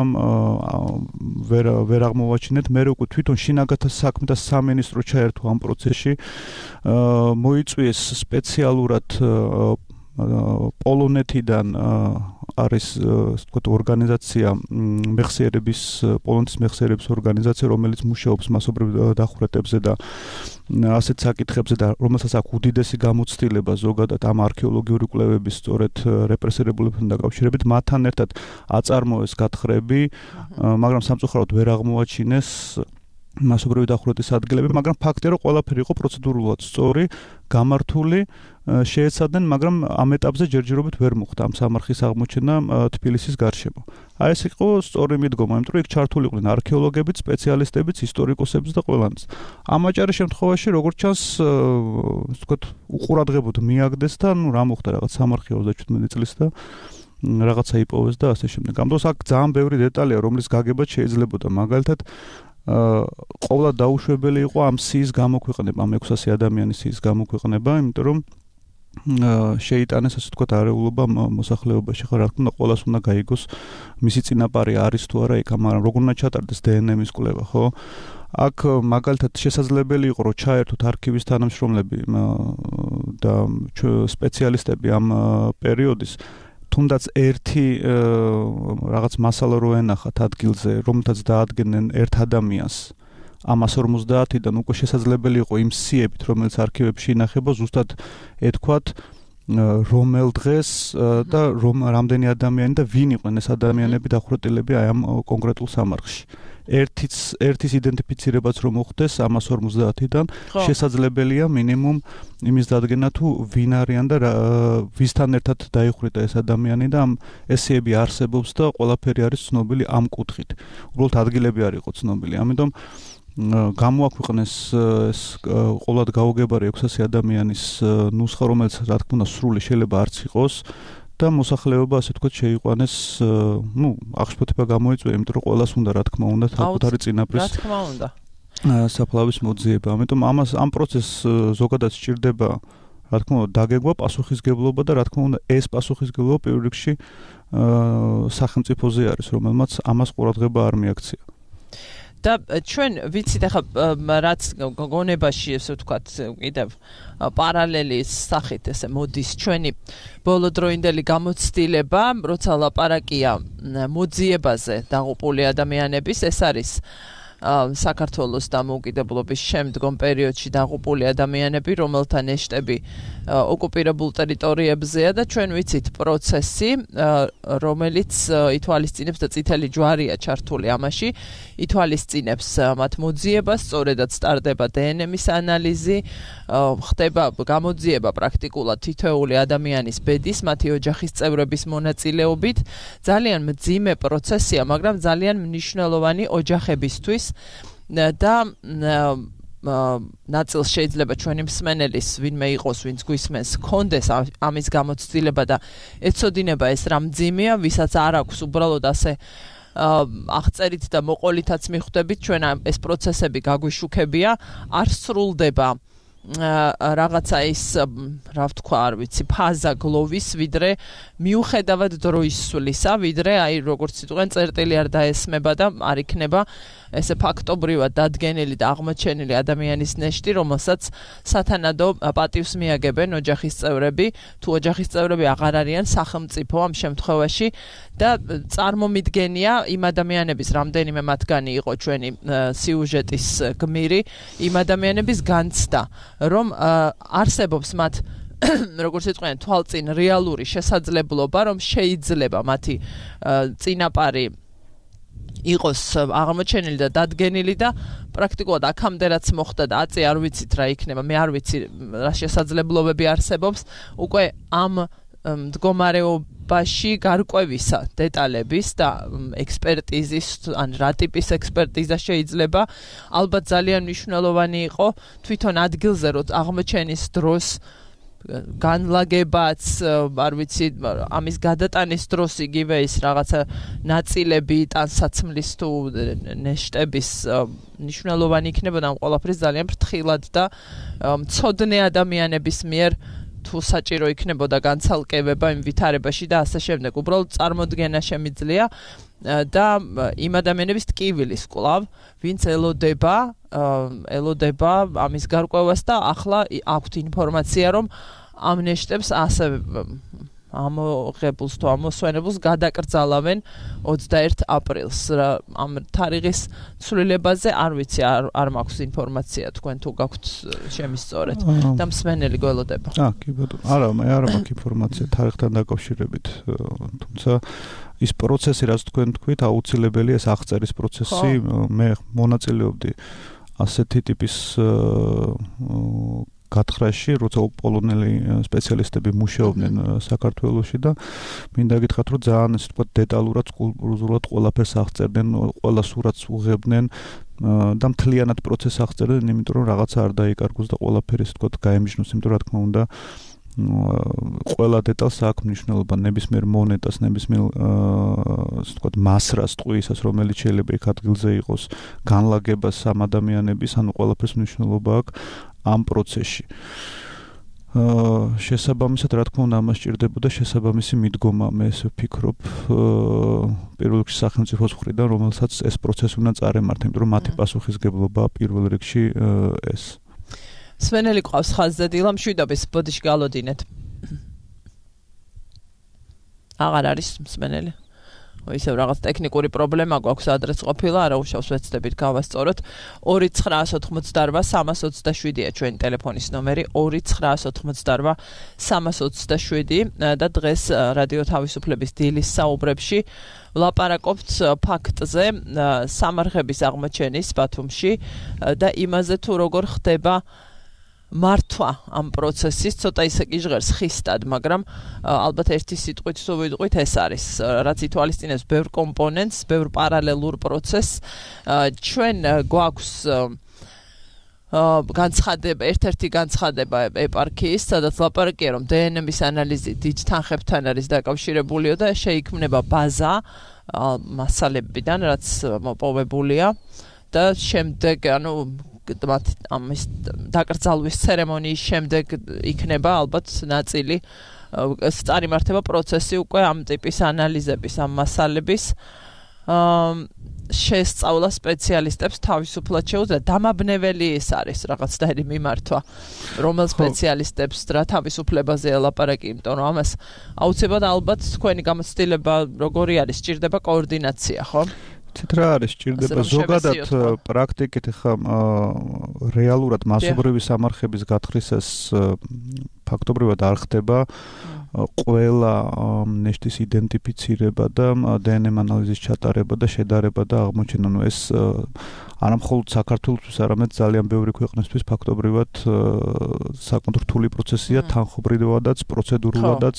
ვერ ვერ აღმოვაჩინეთ. მე უკვე თვითონ შინაგანთა საქმეთა სამინისტრო ჩაერთო ამ პროცესში. მოიწვიეს სპეციალურად პოლონეთიდან არის თქვათ ორგანიზაცია მეხსიერების პოლონეთის მეხსიერების ორგანიზაცია, რომელიც მუშაობს მასობრივ დახვრეტებზე და ასეთ საკითხებზე და რომელსაც აქვს უდიდესი გამოცდილება ზოგადად ამ არქეოლოგიური კვლევების სწორედ რეპრესირებულებთან დაკავშირებით, მათთან ერთად აწარმოეს გათხრები, მაგრამ სამწუხაროდ ვერ აღმოაჩინეს მასობრივი დახვრეტის ადგილები, მაგრამ ფაქტია, რომ ყველაფერი იყო პროცედურულად სწორი, გამართული, შეეცადნენ, მაგრამ ამ ეტაპზე ჯერჯერობით ვერ მოხდა ამ სამარხის აღმოჩენა თბილისის გარშემო. აი ეს იყო სწორი მიდგომა, იმიტომ რომ იქ ჩართული იყვნენ არქეოლოგებიც, სპეციალისტებიც, ისტორიკოსებიც და ყველანიც. ამ აჭარის შემთხვევაში, როგორც ჩანს, ვთქვათ, უყურადღებოდ მიაგდეს და ნუ რა მოხდა რაღაც სამარხი ოცდაჩვიდმეტი წლის და რაღაცა იპოვეს და ასე შემდეგ. ამ დროს აქ ძალიან ბევრი დეტალია, რომლის გაგებაც შეიძლებოდა. მაგალითად, ყოვლად დაუშვებელი იყო ამ სიის გამოქვეყნება, ამ ექვსასი ადამიანის სიის გამოქვეყნება, იმიტომ რომ შეიტანეს, ასე ვთქვათ, არეულობა მოსახლეობაში. ხარ, რა თქმა უნდა, ყველას უნდა გაიგოს მისი წინაპარი არის თუ არა იქ, მაგრამ როგორ უნდა ჩატარდეს დე ენ ემის კვლევა, ხო? აქ მაგალითად შესაძლებელი იყო, რომ ჩაერთოთ არქივის თანამშრომლები და სპეციალისტები ამ პერიოდის თუნდაც ერთი რაღაც მასალა რო ენახათ ადგილზე, რომელთაც დაადგენენ ერთ ადამიანს ამას ორმოცდაათიდან უკვე შესაძლებელი იყო იმ სიებით, რომელიც არქივებში ინახება, ზუსტად ეთქვათ რომელ დღეს და რომ რამდენი ადამიანი და ვინ იყვნენ ეს ადამიანები დახვრეტილები აი ამ კონკრეტულ სამარხში. ერთის ერთის იდენტიფიცირებაც რომ მოხდეს ამას ორმოცდაათიდან შესაძლებელია მინიმუმ იმის დადგენა თუ ვინ არიან და ვისთან ერთად დაიხვრიტა ეს ადამიანი და ამ ესეები არსებობს და ყველაფერი არის ცნობილი ამ კუთხით. უბრალოდ ადგილები არ იყო ცნობილი. ამიტომ გამოაქვეყნეს ეს ყოველად გაუგებარი ექვსასი ადამიანის ნუსხა, რომელიც რა თქმა უნდა სრული შეიძლება არც იყოს და მოსახლეობა ასე თქვა შეიყვანეს, ну, აღშფოთება გამოიწვია, იმიტომ რომ ყველას უნდა რა თქმა უნდა საკუთარი წინაპრის რა თქმა უნდა საფლავის მოძიება. ამიტომ ამას ამ პროცესს ზოგადად სჭირდება რა თქმა უნდა დაგეგმვა, პასუხისგებლობა და რა თქმა უნდა ეს პასუხისგებლობა პირველ რიგში სახელმწიფოზე არის, რომელმაც ამას ყურადღება არ მიაქცია. და ჩვენ ვიცით ახლა რაც გონებაში ესე ვთქვათ კიდევ პარალელის სახით ესე მოდის ჩვენი ბოლოდროინდელი გამოცდილება, როცა ლაპარაკია მოძიებაზე დაღუპული ადამიანების, ეს არის საქართველოს დამოუკიდებლობის შემდგომ პერიოდში დაღუპული ადამიანები, რომელთა ნეშტები ოკუპირებულ ტერიტორიებზეა და ჩვენ ვიცით პროცესი, რომელიც ითვალისწინებს და წითელი ჯვარია ჩართული ამაში, ითვალისწინებს მათ მოძიებას, სწორედაც სტარდება დე ენ ემის ანალიზი, ხდება გამოძიება პრაქტიკულად თითოეული ადამიანის ბედის, მათი ოჯახის წევრების მონაწილეობით. ძალიან მძიმე პროცესია, მაგრამ ძალიან მნიშვნელოვანი ოჯახებისთვის და ნაწილს შეიძლება ჩვენი მსმენელის ვინმე იყოს, ვინც გვისმენს, კონდეს ამის გამოცდილება და ეცოდინება ეს რა მძიმეა, ვისაც არ აქვს უბრალოდ ასე აღწერით და მოყოლითაც მიხვდებით, ჩვენ ეს პროცესები გაგვიშუქებია, არ სრულდება რაღაცა ის რა ვთქვა, არ ვიცი, ფაზა გლოვის, ვიდრე მიუხედავად დროის სვლისა, ვიდრე აი როგორც იტყვიან წერტილი არ დაესმება და არ იქნება ესე ფაქტობრივად დადგენილი და აღმოჩენილი ადამიანის ნეშტი, რომელსაც სათანადო პატივს მიაგებენ ოჯახის წევრები, თუ ოჯახის წევრები აღარ არიან სახელმწიფო ამ შემთხვევაში და წარმომიდგენია იმ ადამიანების რამდენიმე მათგანი იყო ჩვენი სიუჟეტის გმირი, იმ ადამიანების განცდა, რომ არსებობს მათ როგორც იტყვიან თვალწინ რეალური შესაძლებლობა, რომ შეიძლება მათი წინაპარი იყოს აღმოჩენილი და დადგენილი და პრაქტიკულად აქამდე რაც მოხდა და აწი არ ვიცით რა იქნება, მე არ ვიცი რა შესაძლებლობები არსებობს, უკვე ამ მდგომარეობაში გარკვევისა დეტალების და ექსპერტიზის, ან რა ტიპის ექსპერტიზა შეიძლება, ალბათ ძალიან მნიშვნელოვანი იყო თვითონ ადგილზე რო აღმოჩენის დროს განლაგებაც, არ ვიცი, ამის გადატანის დროს იგივე ის რაღაცა ნაწილები ტანსაცმლის თუ ნეშტების მნიშვნელოვანი იქნებოდა ამ ყველაფრის ძალიან ფრთხილად და მცოდნე ადამიანების მიერ თუ საჭირო იქნებოდა განცალკევება იმ ვითარებაში და ასე შემდეგ. უბრალოდ წარმოდგენა შემიძლია და იმ ადამიანების ტკივილის კვლავ, ვინც ელოდება, ელოდება ამის გარკვევას და ახლა აქვთ ინფორმაცია, რომ ამ ნეშტებს ასე ამოღებულს თუ ამოსვენებულს გადაკრძალავენ ოცდაერთ აპრილს. ამ თარიღის ცვლილებაზე არ ვიცი, არ, არ მაქვს ინფორმაცია, თქვენ თუ გაქვთ შემისწორეთ და მსმენელი გველოდება. აა, კი ბატონო. არა, მე არ მაქვს ინფორმაცია თარიღთან დაკავშირებით, თუმცა ის პროცესი, რაც თქვენ თქვით, აუცილებელია ეს აღწერის პროცესი. მე მონაწილეობდი ასეთი ტიპის გათხრაში, როცა პოლონელი სპეციალისტები მუშაობდნენ საქართველოში და მინდა გითხრათ, რომ ძალიან ესე ვთქვათ დეტალურად, სკულპტურულად ყველაფერს აღწერდნენ, ყველა სურათს უღებდნენ და მთლიანად პროცესს აღწერდნენ, იმიტომ რომ რაღაცა არ დაიკარგოს და ყველაფერი ესე ვთქვათ გაემჯნოს, იმიტომ რომ რა თქმა უნდა ყველა დეტალს აქვს მნიშვნელობა, ნებისმიერ მონეტას, ნებისმიერ ასე ვთქვათ მასრას ტყვიისას, რომელიც შეიძლება იქ ადგილზე იყოს, განლაგებას ამ ადამიანების, ანუ ყველაფერს მნიშვნელობა აქვს ამ პროცესში. შესაბამისად, რა თქმა უნდა, ამას სჭირდებოდა შესაბამისი მიდგომა, მე ესე ვფიქრობ, პირველ რიგში სახელმწიფოს მხრიდან, რომელსაც ეს პროცესი უნდა წარემართა, იმიტომ რომ მათი პასუხისგებლობა პირველ რიგში ეს. სვენელი ყავს ხაზზე დილა მშვიდობის, ბოდიში გალოდინეთ. აღარ არის სვენელი. ისევ რაღაც ტექნიკური პრობლემა გვაქვს, ადრეც ყოფილა, არა უშავს ვეცდებით გავასწოროთ. ორი ცხრაას ოთხმოცდაარბა სამას ოცდაშვიდია ჩვენი ტელეფონის ნომერი, ორი ცხრაას ოთხმოცდაარბა სამას ოცდაშვიდი და დღეს რადიო თავისუფლების დილის საუბრებში ვლაპარაკობთ ფაქტზე სამარხების აღმოჩენის ბათუმში და იმაზე თუ როგორ ხდება მართვა ამ პროცესის, ცოტა ისე კი ჟღერს ხისტად, მაგრამ ალბათ ერთი სიტყვით თუ ვიტყვით ეს არის, რაც ითვალისწინებს ბევრ კომპონენტს, ბევრ პარალელურ პროცესს. ჩვენ გვაქვს განცხადება, ერთ-ერთი განცხადება ეპარქიის, სადაც ლაპარაკია, რომ დე ენ ემის ანალიზი დიდ თანხებთან არის დაკავშირებულიო და შეიქმნება ბაზა მასალებიდან, რაც მოპოვებულია და შემდეგ, ანუ ამის დაკრძალვის ცერემონიის შემდეგ იქნება ალბათ ნაწილი წარიმართება პროცესი უკვე ამ ტიპის ანალიზების, ამ მასალების შესწავლა სპეციალისტებს თავისუფლად შეუძლია. დამაბნეველი ეს არის რაღაცნაირი მიმართვა, რომელ სპეციალისტებს რა თავისუფლებაზე ელაპარაკი, იმიტომ რომ ამას აუცილებლად ალბათ თქვენი გამოცდილება როგორი არის, სჭირდება კოორდინაცია, ხო? ცით რა არის, სჭირდება ზოგადად პრაქტიკით ხა რეალურად მასობრივი სამარხების გათხრისას ფაქტობრივად არ ხდება ყველა ნეშტის იდენტიფიცირება და დე ენ ემ ანალიზის ჩატარება და შედარება და აღმოჩენა. ნუ ეს არა მხოლოდ საქართველოსთვის, არამედ ძალიან ბევრი ქვეყნისთვის ფაქტობრივად საკმაოდ რთული პროცესია, თანხმობრივადაც, პროცედურულადაც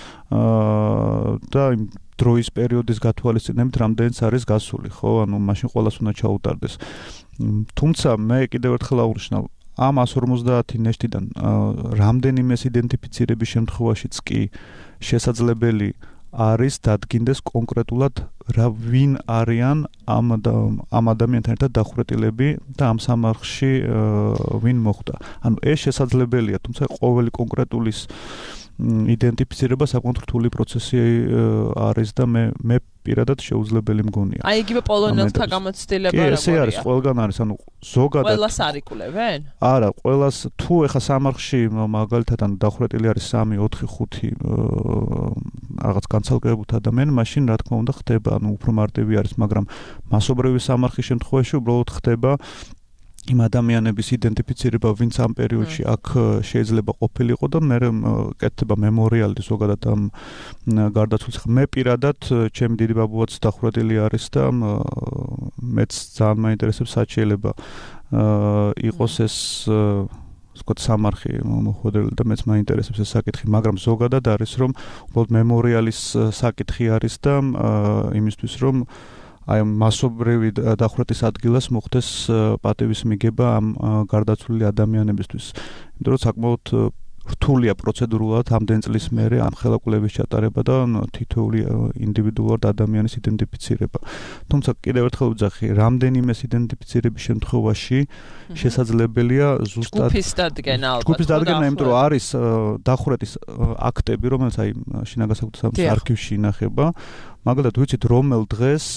და დროის პერიოდის გათვალისწინებით რამდენიც არის გასული, ხო? ანუ მაშინ ყველას უნდა ჩაუტარდეს. თუმცა მე კიდევ ერთხელ აღვნიშნავ ამ one fifty ნეშტიდან რამდენიმეს იდენტიფიცირების შემთხვევაშიც კი შესაძლებელი არის დადგინდეს კონკრეტულად რა ვინ არიან ამ ამ ადამიანთან ერთად დახვრეტილები და ამ სამარხში ვინ მოხვდა. ანუ ეს შესაძლებელია, თუმცა ყოველი კონკრეტულის იდენტიფიცირება საკმაოდ რთული პროცესი არის და მე მე პირადად შეუძლებელი მგონია. აი იგივე პოლონელთა გამოცდილება რა არის? კი, ეს არის ყველგან არის, ანუ ზოგადად ყველას არიკულებენ? არა, ყველას თუ ეხა სამარხში მაგალითად ან დახვრეტილი არის three, four, five რაღაც განცალკევებულ ადამიანს, მაშინ რა თქმა უნდა ხდება, ანუ უფრო მარტივი არის, მაგრამ მასობრივი სამარხის შემთხვევაში უბრალოდ ხდება იმ ადამიანების იდენტიფიცირება, ვინც ამ პერიოდში აქ შეიძლება ყოფილიყო და მე კეთდება მემორიალი ზოგადად ამ გარდაცვალების. მე პირადად ჩემი დიდი ბაბუაც დახვრეტილი არის და მეც ძალიან მაინტერესებს რაც შეიძლება იყოს ეს ვთქვათ სამარხი მოხვედრილი და მეც მაინტერესებს ეს საკითხი, მაგრამ ზოგადად არის რომ უბრალოდ მემორიალის საკითხი არის და იმისთვის რომ აი მასობრივი დახვრეტის ადგილას მოხდეს პატივის მიგება ამ გარდაცვლილი ადამიანებისთვის. იმიტომ რომ საკმაოდ რთულია პროცედურულად ამდენ წლის მერე ამ ხელაკულების ჩატარება და თითოეული ინდივიდუალურად ადამიანის იდენტიფიცირება. თუმცა კიდევ ერთხელ ვძახი, რამდენიმეს იდენტიფიცირების შემთხვევაში შესაძლებელია ზუსტად ჯგუფის დადგენა ალბათ. ჯგუფის დადგენა, იმიტომ რომ არის დახვრეტის აქტები, რომელიც აი შინაგან საქმეთა არქივში ინახება. მაგალითად ვიცით რომელ დღეს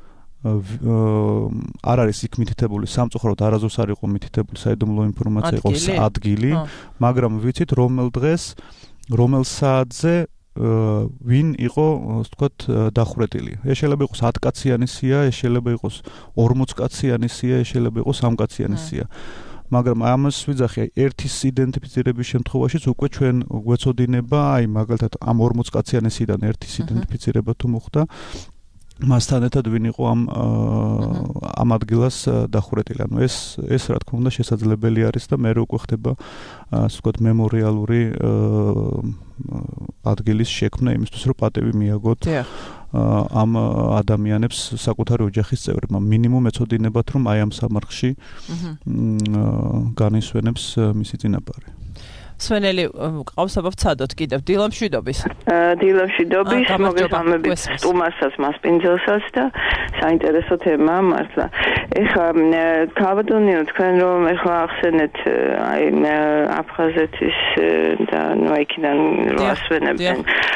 არ არის იქ მითითებული სამწუხაროდ არასდროს არ იყო მითითებული საიდუმლო ინფორმაცია იყო ადგილი, მაგრამ ვიცით რომელ დღეს, რომელ საათზე ვინ იყო, ვთქვათ, დახვრეტილი. ეს შეიძლება იყოს ten კაციანი სია, ეს შეიძლება იყოს forty კაციანი სია, ეს შეიძლება იყოს three კაციანი სია. მაგრამ ამას ვიძახი, აი ერთის იდენტიფიცირების შემთხვევაშიც უკვე ჩვენ გვეცოდინება, აი მაგალითად ამ forty კაციანი სიიდან ერთის იდენტიფიცირება თუ მოხდა მასთან ერთად ვინ იყო ამ ამ ადგილას დახვრეტილი. ანუ ეს ეს რა თქმა უნდა შესაძლებელი არის და მე უკვე ხდება ასე ვთქვათ მემორიალური ადგილის შექმნა იმისთვის რომ პატივი მიაგოთ ამ ადამიანებს საკუთარი ოჯახის წევრებმა. მინიმუმ ეცოდინებათ რომ აი ამ სამარხში განისვენებს მისი წინაპარი. სვენელი ყავს აბა ვცადოთ კიდევ დილამშვიდობის. დილამშვიდობის, მოგესალმებით სტუმარსაც, მასპინძელსაც და საინტერესო თემაა მართლა. ეხლა გავადონიო თქვენ რომ ეხლა ახსენეთ აი აფხაზეთის და ნუ იქიდან რო ასვენებდნენ.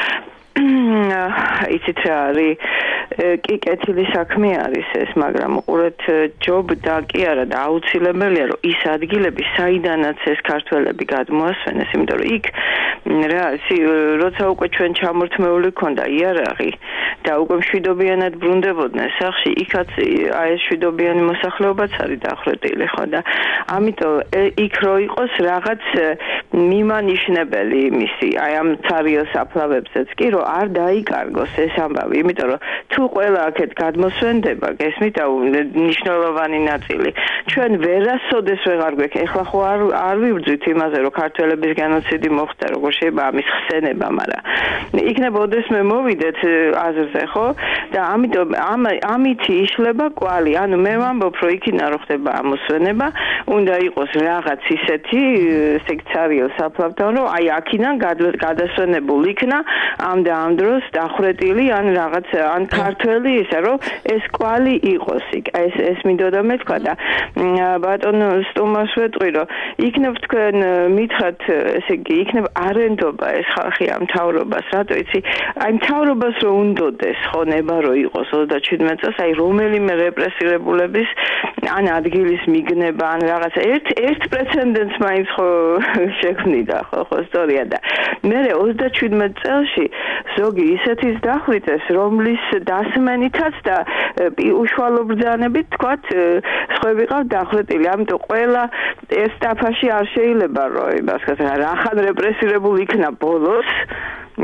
იცით რა არის კი კეთილი საქმე არის ეს, მაგრამ უყურეთ ჯობდა კი არა და აუცილებელია რომ ის ადგილები საიდანაც ეს ქართველები გადმოასვენეს, იმიტომ რომ იქ რა როცა უკვე ჩვენ ჩამორთმეული ქონდა იარაღი და უკვე მშვიდობიანად ბრუნდებოდნენ სახში, იქაც აი ეს მშვიდობიანი მოსახლეობაც არის დახვრეტილი ხო და ამიტომ იქ რო იყოს რაღაც მიმანიშნებელი იმისი აი ამ ცარიო საფლავებზეც კი რომ არ დაიკარგოს ეს ამბავი, იმიტომ რომ თუ ყველა აქეთ გადმოსვენდება, გესმით, აუ ნიშნულოვანი ნაწილი. ჩვენ ვერასოდეს ვეღარ გვექ, ეხლა ხო არ არ ვიბრძვით იმაზე, რომ ქართველების გენოციდი მოხდა, როგორ შეიძლება ამის ხსენება, მაგრამ იქნება ოდესმე მოვიდეთ აზრზე, ხო? და ამიტომ ამ ამითი იშლება კვალი. ანუ მე ვამბობ, რომ იქიდან რო ხდება ამოსვენება, უნდა იყოს რაღაც ისეთი სექციარიო საფლავთან, რომ აი აქიდან გადასვენებულ იქნა ამ და ამ დროს დახვრეტილი ან რაღაც ან ქართველი ისე რომ ეს კვალი იყოს იქ. ეს ეს მინდოდა მეთქვა და ბატონო სტუმარს ვეტყვი რომ იქნებ თქვენ მითხრათ ესე იგი იქნებ არენდობა ეს ხალხი ამ მთავრობას, რატო იცი? აი მთავრობას რო უნდოდეს ხო ნება რო იყოს ოცდაჩვიდმეტ წელს აი რომელიმე რეპრესირებულების ან ადგილის მიგნება ან რაღაცა ერთ ერთ პრეცედენტს მაინც ხო შექმნიდა ხო ხო ისტორია და მე ოცდაჩვიდმეტ წელში ზოგი ისეთის დახვრიტეს რომლის დასმენითაც და უშუალო ბრძანებით თქვათ სხვები ყავთ დახვრეტილი, ამიტომ ყველა ეს სტაფაში არ შეიძლება რომ იმას რა ხან რეპრესირებული იქნა ბოლოს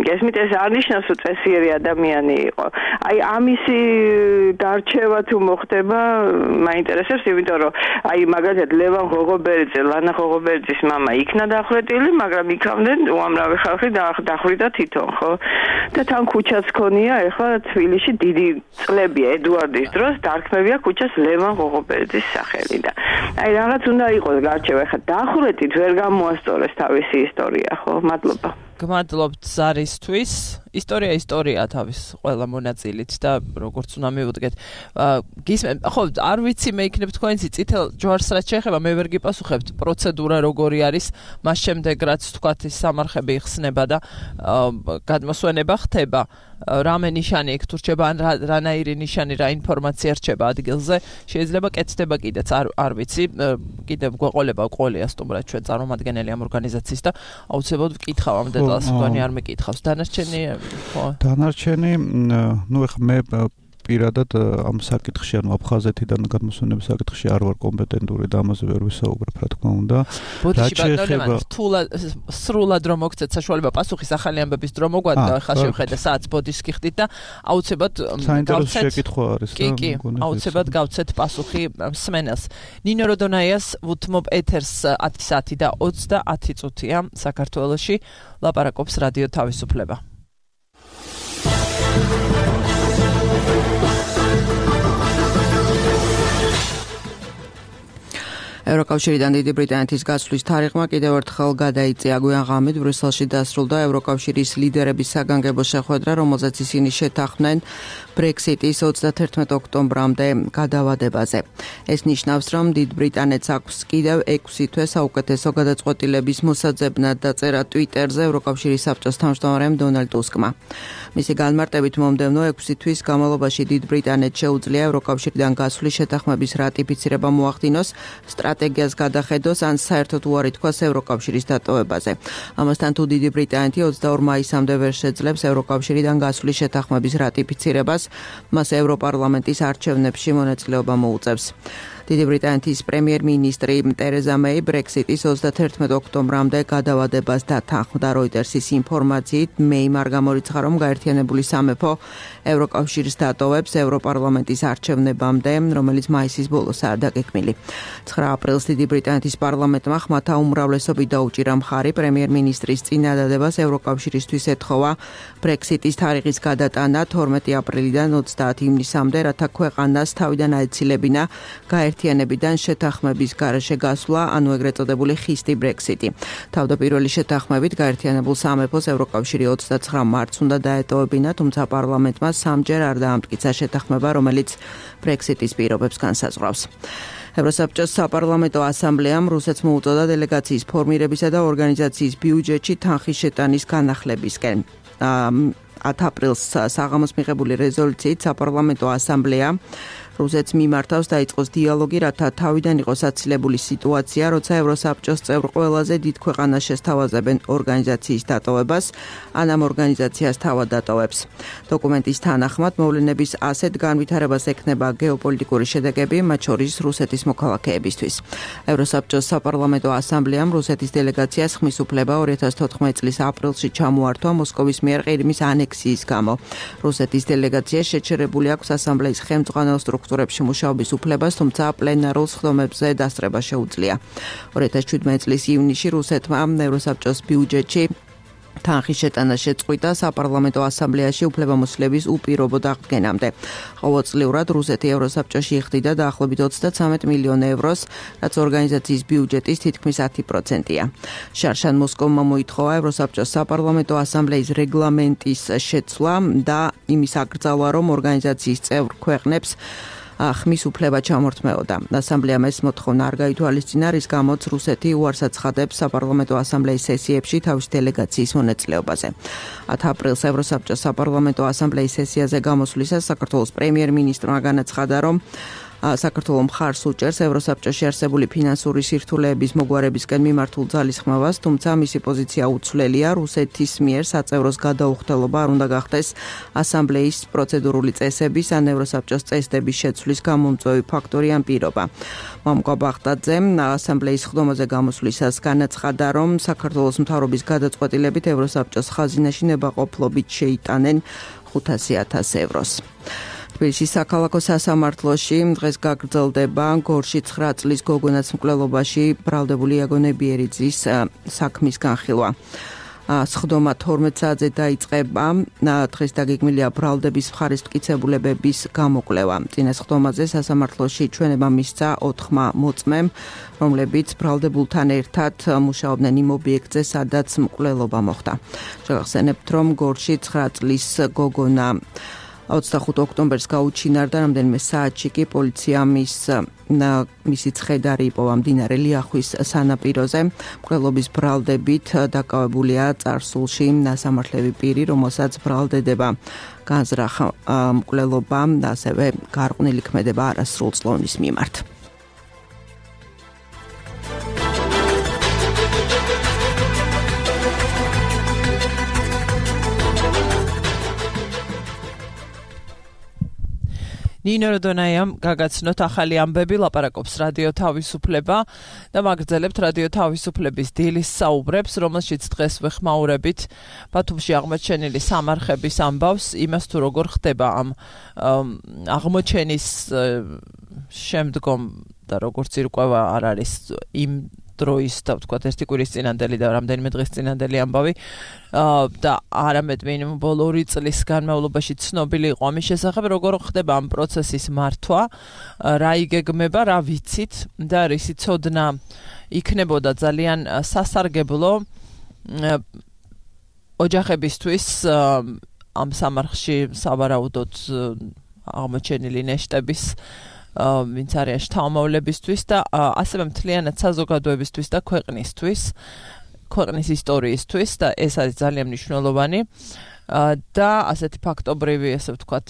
გესმით, ეს არ ნიშნავს, რომ წესიერი ადამიანი იყო. აი ამისი გარჩევა თუ მოხდება, მაინტერესებს, იმიტომ რომ აი მაგალითად ლევან ღოღობერიძე, ლანა ღოღობერიძის მამა იქნა დახვრეტილი, მაგრამ იქამდე უამრავი ხალხი დახვრიტა თვითონ, ხო? და თან ქუჩაც ქონია, ეხლა თბილისში დიდი წლებია ედუარდის დროს დარქმევია ქუჩას ლევან ღოღობერიძის სახელი და აი რაღაც უნდა იყოს გარჩევა, ეხლა დახვრეტით ვერ გამოასწორეს თავისი ისტორია, ხო? მადლობა. გმადლობთ ზარისთვის. ისტორია ისტორია თავის ყველა მონაწილით და როგორც უნდა მივუდგეთ. გისმენ, ხო, არ ვიცი მე იქნებ თქვენცი წითელ ჯვარს რაც შეეხება, მე ვერ გიპასუხებთ პროცედურა როგორი არის, მას შემდეგ რაც თქვათ ის სამარხები იხსნება და გადმოსვენება ხდება. რამე ნიშანი იქ თუ რჩება, ან რანაირი ნიშანი, რა ინფორმაცია რჩება ადგილზე, შეიძლება კეთდება კიდეც, არ არ ვიცი, კიდევ გვეყოლება ყოლია სტუმრად ჩვენ წარმომადგენელი ამ ორგანიზაციის და აუცილებლად ვკითხავ ამ დეტალს, თქვენი არ მეკითხავს. დანარჩენი ხო. დანარჩენი, ნუ ეხლა მე პირადად ამ საკითხში, ანუ აფხაზეთიდან გადმოსვენების საკითხში არ ვარ კომპეტენტური და ამაზე ვერ ვისაუბრებ, რა თქმა უნდა. რაც შეეხება რთულად სრულად რომ მოგცეთ საშუალება პასუხის ახალი ამბების დრო მოგვადგა, ახლა შევხედე საათს ბოდიშს გიხდით და აუცილებლად საინტერესო შეკითხვა არის და კი, აუცილებლად გავცეთ პასუხი მსმენელს. ნინო როდონაიას ვუთმობ ეთერს ათი საათი და ოცდაათი წუთია საქართველოში, ლაპარაკობს რადიო თავისუფლება. ევროკავშირიდან დიდი ბრიტანეთის გასვლის თარიღმა კიდევ ერთხელ გადაიწია. გვიან ღამით ბრიუსელში დასრულდა ევროკავშირის ლიდერების საგანგებო შეხვედრა, რომელზეც ისინი შეთანხმდნენ ბრექსიტის ოცდათერთმეტ ოქტომბრამდე გადავადებაზე. ეს ნიშნავს, რომ დიდ ბრიტანეთს აქვს კიდევ ექვსი თვე საუკეთესო გადაწყვეტილების მოსაძებნად დაწერა ტვიტერზე ევროკავშირის საბჭოს თავმჯდომარემ დონალდ ტუსკმა. მისი განმარტებით მომდევნო ექვსი თვის განმავლობაში დიდ ბრიტანეთს შეუძლია ევროკავშირიდან გასვლის შეთანხმების რატიფიცირება მოახდინოს, სტრატეგიას გადახედოს ან საერთოდ უარი თქვას ევროკავშირის დატოვებაზე. ამასთან თუ დიდი ბრიტანეთი ოცდაორ მაისამდე ვერ შეძლებს ევროკავშირიდან გასვლის შეთანხმების რატიფიცირებას, მას ევროპარლამენტის არჩევნებში მონაწილეობა მოუწევს. დიდი ბრიტანეთის პრემიერ-მინისტრი ტერეზა მეი ბრექსიტის ოცდათერთმეტ ოქტომბრამდე გადავადებას დათანხმდა. როიტერსის ინფორმაციით მეიმ არ გამორიცხა, რომ გაერთიანებული სამეფო ევროკავშირს დატოვებს ევროპარლამენტის არჩევნებამდე, რომელიც მაისის ბოლოსაა დაგეგმილი. ცხრა აპრილს დიდი ბრიტანეთის პარლამენტმა ხმათა უმრავლესობით დაუჭირა მხარი პრემიერ-მინისტრის წინადადებას ევროკავშირისთვის ეთხოვა ბრექსიტის თარიღის გადატანა თორმეტი აპრილიდან ოცდაათი ივნისამდე, რათა ქვეყანას თავიდან აეცილებინა გაერთიანებიდან შეთანხმების გარეშე გასვლა, ანუ ეგრეთ წოდებული ხისტი ბრექსიტი. თავდაპირველი შეთანხმებით გაერთიანებულ სამეფოს ევროკავშირი ოცდაცხრა მარტს უნდა დაეტოვებინა, თუმცა პარლამენტმა სამჯერ არ დაამტკიცა შეთანხმება, რომელიც ბრექსიტის პირობებს განსაზღვრავს. ევროსაბჭოს საპარლამენტო ასამბლეამ რუსეთს მოუწოდა დელეგაციის ფორმირებისა და ორგანიზაციის ბიუჯეტში თანხის შეტანის განახლებისკენ. ათი აპრილს საღამოს მიღებული რეზოლუციით საპარლამენტო ასამბლეა რუსეთს მიმართავს დაიწყოს დიალოგი, რათა თავიდან იყოს აცილებული სიტუაცია, როცა ევროსაბჭოს წევრ ყველაზე დიდ ქვეყანას შესთავაზებენ ორგანიზაციის დატოვებას, ან ამ ორგანიზაციას თავად დატოვებს. დოკუმენტის თანახმად მოვლენების ასეთ განვითარებას ექნება გეოპოლიტიკური შედეგები, მათ შორის რუსეთის მოქალაქეებისთვის. ევროსაბჭოს საპარლამენტო ასამბლეამ რუსეთის დელეგაციას ხმის უფლება ორი ათას თოთხმეტი წლის აპრილში ჩამოართვა მოსკოვის მიერ ყირიმის ანექსიის გამო. რუსეთის დელეგაცია შეჩერებული აქვს ასამბლეის ხელმძღვანელ სტრუქტურებში მუშაობის უფლებას, თუმცა პლენარულ სხდომებზე დასწრება შეუძლია. ორი ათას შვიდმეტი წლის ივნისში რუსეთმა ევროსაბჭოს ბიუჯეტში თანხის შეტანა შეწყვიტა საპარლამენტო ასამბლეაში უფლებამოსილების უპირობო დადგენამდე. ყოველწლიურად რუსეთი ევროსაბჭოში იხდიდა დაახლოებით ოცდაცამეტ მილიონ ევროს, რაც ორგანიზაციის ბიუჯეტის თითქმის ათი პროცენტია. შარშან მოსკოვმა მოითხოვა ევროსაბჭოს საპარლამენტო ასამბლეის რეგლამენტის შეცვლა და იმის აკრძალვა, რომ ორგანიზაციის წევრ ქვეყნებს ხმის უფლება ჩამორთმეოდა. ასამბლეამ ეს მოთხოვნა არ გაითვალისწინა, რის გამოც რუსეთი უარს აცხადებს საპარლამენტო ასამბლეის სესიებში თავის დელეგაციის მონაწილეობაზე. ათი აპრილს ევროსაბჭოს საპარლამენტო ასამბლეის სესიაზე გამოსვლისას საქართველოს პრემიერ-მინისტრმა განაცხადა, რომ საქართველოს მხარს უჭერს ევროსაბჭოში არსებული ფინანსური სირთულეების მოგვარებისკენ მიმართულ ძალისხმევას, თუმცა მისი პოზიცია უცვლელია. რუსეთის მიერ საწევროს გადაუხდელობა არ უნდა გახდეს ასამბლეის პროცედურული წესების ან ევროსაბჭოს წესდების შეცვლის გამომწვევი ფაქტორი ან პირობა. მამუკა ბაღდაძემ ასამბლეის ხდომაზე გამოსვლისას განაცხადა, რომ საქართველოს მთავრობის გადაწყვეტილებით ევროსაბჭოს ხაზინაში ნებაყოფლობით შეიტანენ ხუთასი ათას ევროს. თბილისის საქალაქო სასამართლოში დღეს გაგრძელდება გორში ცხრა წლის გოგონას მკვლელობაში ბრალდებული იაგონე ბიერიძის საქმის განხილვა. სხდომა თორმეტ საათზე დაიწყება. დღეს დაგეგმილია ბრალდების მხარის მტკიცებულებების გამოკვლევა. წინა სხდომაზე სასამართლოში ჩვენება მისცა ოთხმა მოწმემ, რომლებიც ბრალდებულთან ერთად მუშაობდნენ იმ ობიექტზე, სადაც მკვლელობა მოხდა. შევახსენებთ, რომ გორში ცხრა წლის გოგონა ოცდახუთ ოქტომბერს გაუჩინარდა, რამდენიმე საათში კი პოლიცია მის მისი ცხედარი იპოვა მდინარე ლიახვის სანაპიროზე. მკვლელობის ბრალდებით დაკავებულია წარსულში სამართლები პირი, რომელსაც ბრალდედება განზრახ მკვლელობა, ასევე გარყვნილი ქმედება არასრულწლოვნის მიმართ. ნინო როდონაიამ გაგაცნოთ ახალი ამბები, ლაპარაკობს რადიო თავისუფლება და მაგრძელებთ რადიო თავისუფლების დილის საუბრებს, რომელშიც დღეს ვეხმაურებით ბათუმში აღმოჩენილი სამარხების ამბავს, იმას თუ როგორ ხდება ამ აღმოჩენის შემდგომ და როგორც ირკვევა არ არის იმ დროის და ვთქვათ ერთი კვირის წინანდელი და რამდენიმე დღის წინანდელი ამბავი და არამედ მინიმუმ ბოლო ორი წლის განმავლობაში ცნობილი იყო ამის შესახებ, როგორ ხდება ამ პროცესის მართვა, რა იგეგმება, რა ვიცით და რისი ცოდნა იქნებოდა ძალიან სასარგებლო ოჯახებისთვის ამ სამარხში სავარაუდოდ აღმოჩენილი ნეშტების ვინც არის თავმოვლებისთვის და ასევე მთლიანად საზოგადოებისთვის და ქვეყნისთვის, ქვეყნის ისტორიისთვის და ეს არის ძალიან მნიშვნელოვანი და ასეთი ფაქტობრივი, ასე ვთქვათ,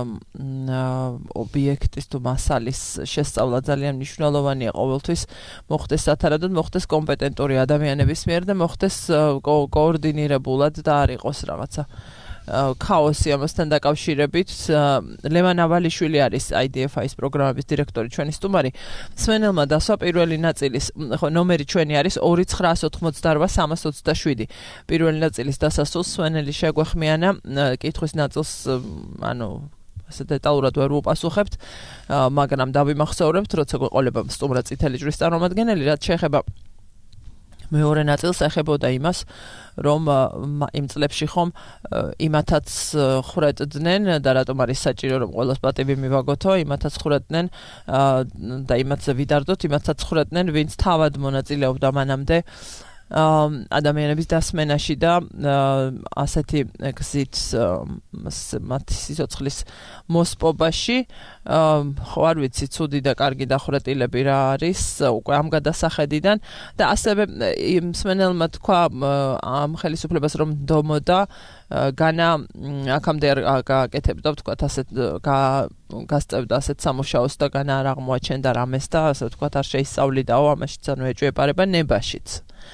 ობიექტის თუ მასალის შესწავლა ძალიან მნიშვნელოვანია ყოველთვის, მოხდეს სათარადოდ, მოხდეს კომპეტენტური ადამიანების მიერ და მოხდეს კოორდინირებულად და არ იყოს რაღაცა ქაოსი ამასთან დაკავშირებით. ლევან ავალიშვილი არის I D F I-ის პროგრამების დირექტორი, ჩვენი სტუმარი. სვენელმა დასვა პირველი ნაწილის, ხო, ნომერი ჩვენი არის ორი ცხრაას ოთხმოცდაორვა სამას ოცდაშვიდი. პირველი ნაწილის დასასრულს სვენელი შეგვეხმიანა, კითხვის ნაწილს, ანუ ასე დეტალურად ვერ ვუპასუხებთ, მაგრამ დავიმახსოვრებთ, როცა გვეყოლება სტუმრად წითელი ჯვრის წარმომადგენელი, რაც შეეხება მეორე ნაწილს ეხებოდა იმას, რომ იმ წლებში ხომ იმათაც ხრეტდნენ და რატომ არის საჭირო რომ ყველას პატივი მივაგოთო, იმათაც ხრეტდნენ და იმათაც ვიდარდოთ, იმათაც ხრეტდნენ, ვინც თავად მონაწილეობდა მანამდე ადამიანების დასმენაში და ასეთი გზით მათი სიცოცხლის მოსპობაში. ხო არ ვიცი, ცუდი და კარგი დახვრეტილები რა არის უკვე ამ გადასახედიდან და ასევე მსმენელმა თქვა ამ ხელისუფლებას რომ დომოდა განა აქამდე არ გაკეთებდა, ვთქვათ, ასეთ გასწევდა ასეთ სამუშაოს და განა არ აღმოაჩენდა რამეს და ასე ვთქვათ არ შეისწავლიდაო, ამაშიც ანუ ეჭვეპარება ნებაშიც.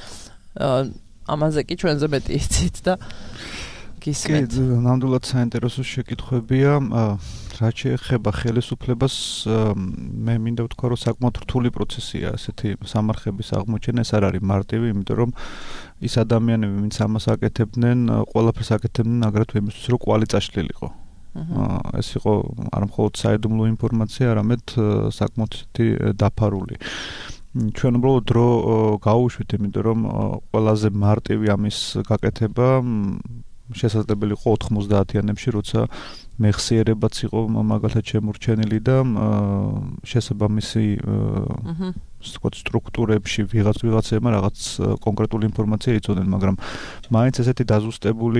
ამაზე კი ჩვენზე მეტი იცით და გისმენთ. კი, ნამდვილად საინტერესო შეკითხვებია. რაც შეეხება ხელისუფლებას, მე მინდა ვთქვა, რომ საკმაოდ რთული პროცესია ასეთი სამარხების აღმოჩენა, ეს არ არის მარტივი, იმიტომ რომ ის ადამიანები, ვინც ამას აკეთებდნენ, ყველაფერს აკეთებდნენ აგრეთვე იმისთვის, რომ კვალი წაშლილიყო. ეს იყო არ მხოლოდ საიდუმლო ინფორმაცია, არამედ საკმაოდ დაფარული. ჩვენ უბრალოდ დრო გაუშვით, იმიტომ რომ ყველაზე მარტივი ამის გაკეთება შესაძლებელი იყო ოთხმოცდაათიანებში, როცა მეხსიერებაც იყო მაგალითად შემორჩენილი და შესაბამისი ვთქვათ სტრუქტურებში ვიღაც ვიღაცებმა რაღაც კონკრეტული ინფორმაცია იცოდნენ, მაგრამ მაინც ესეთი დაზუსტებული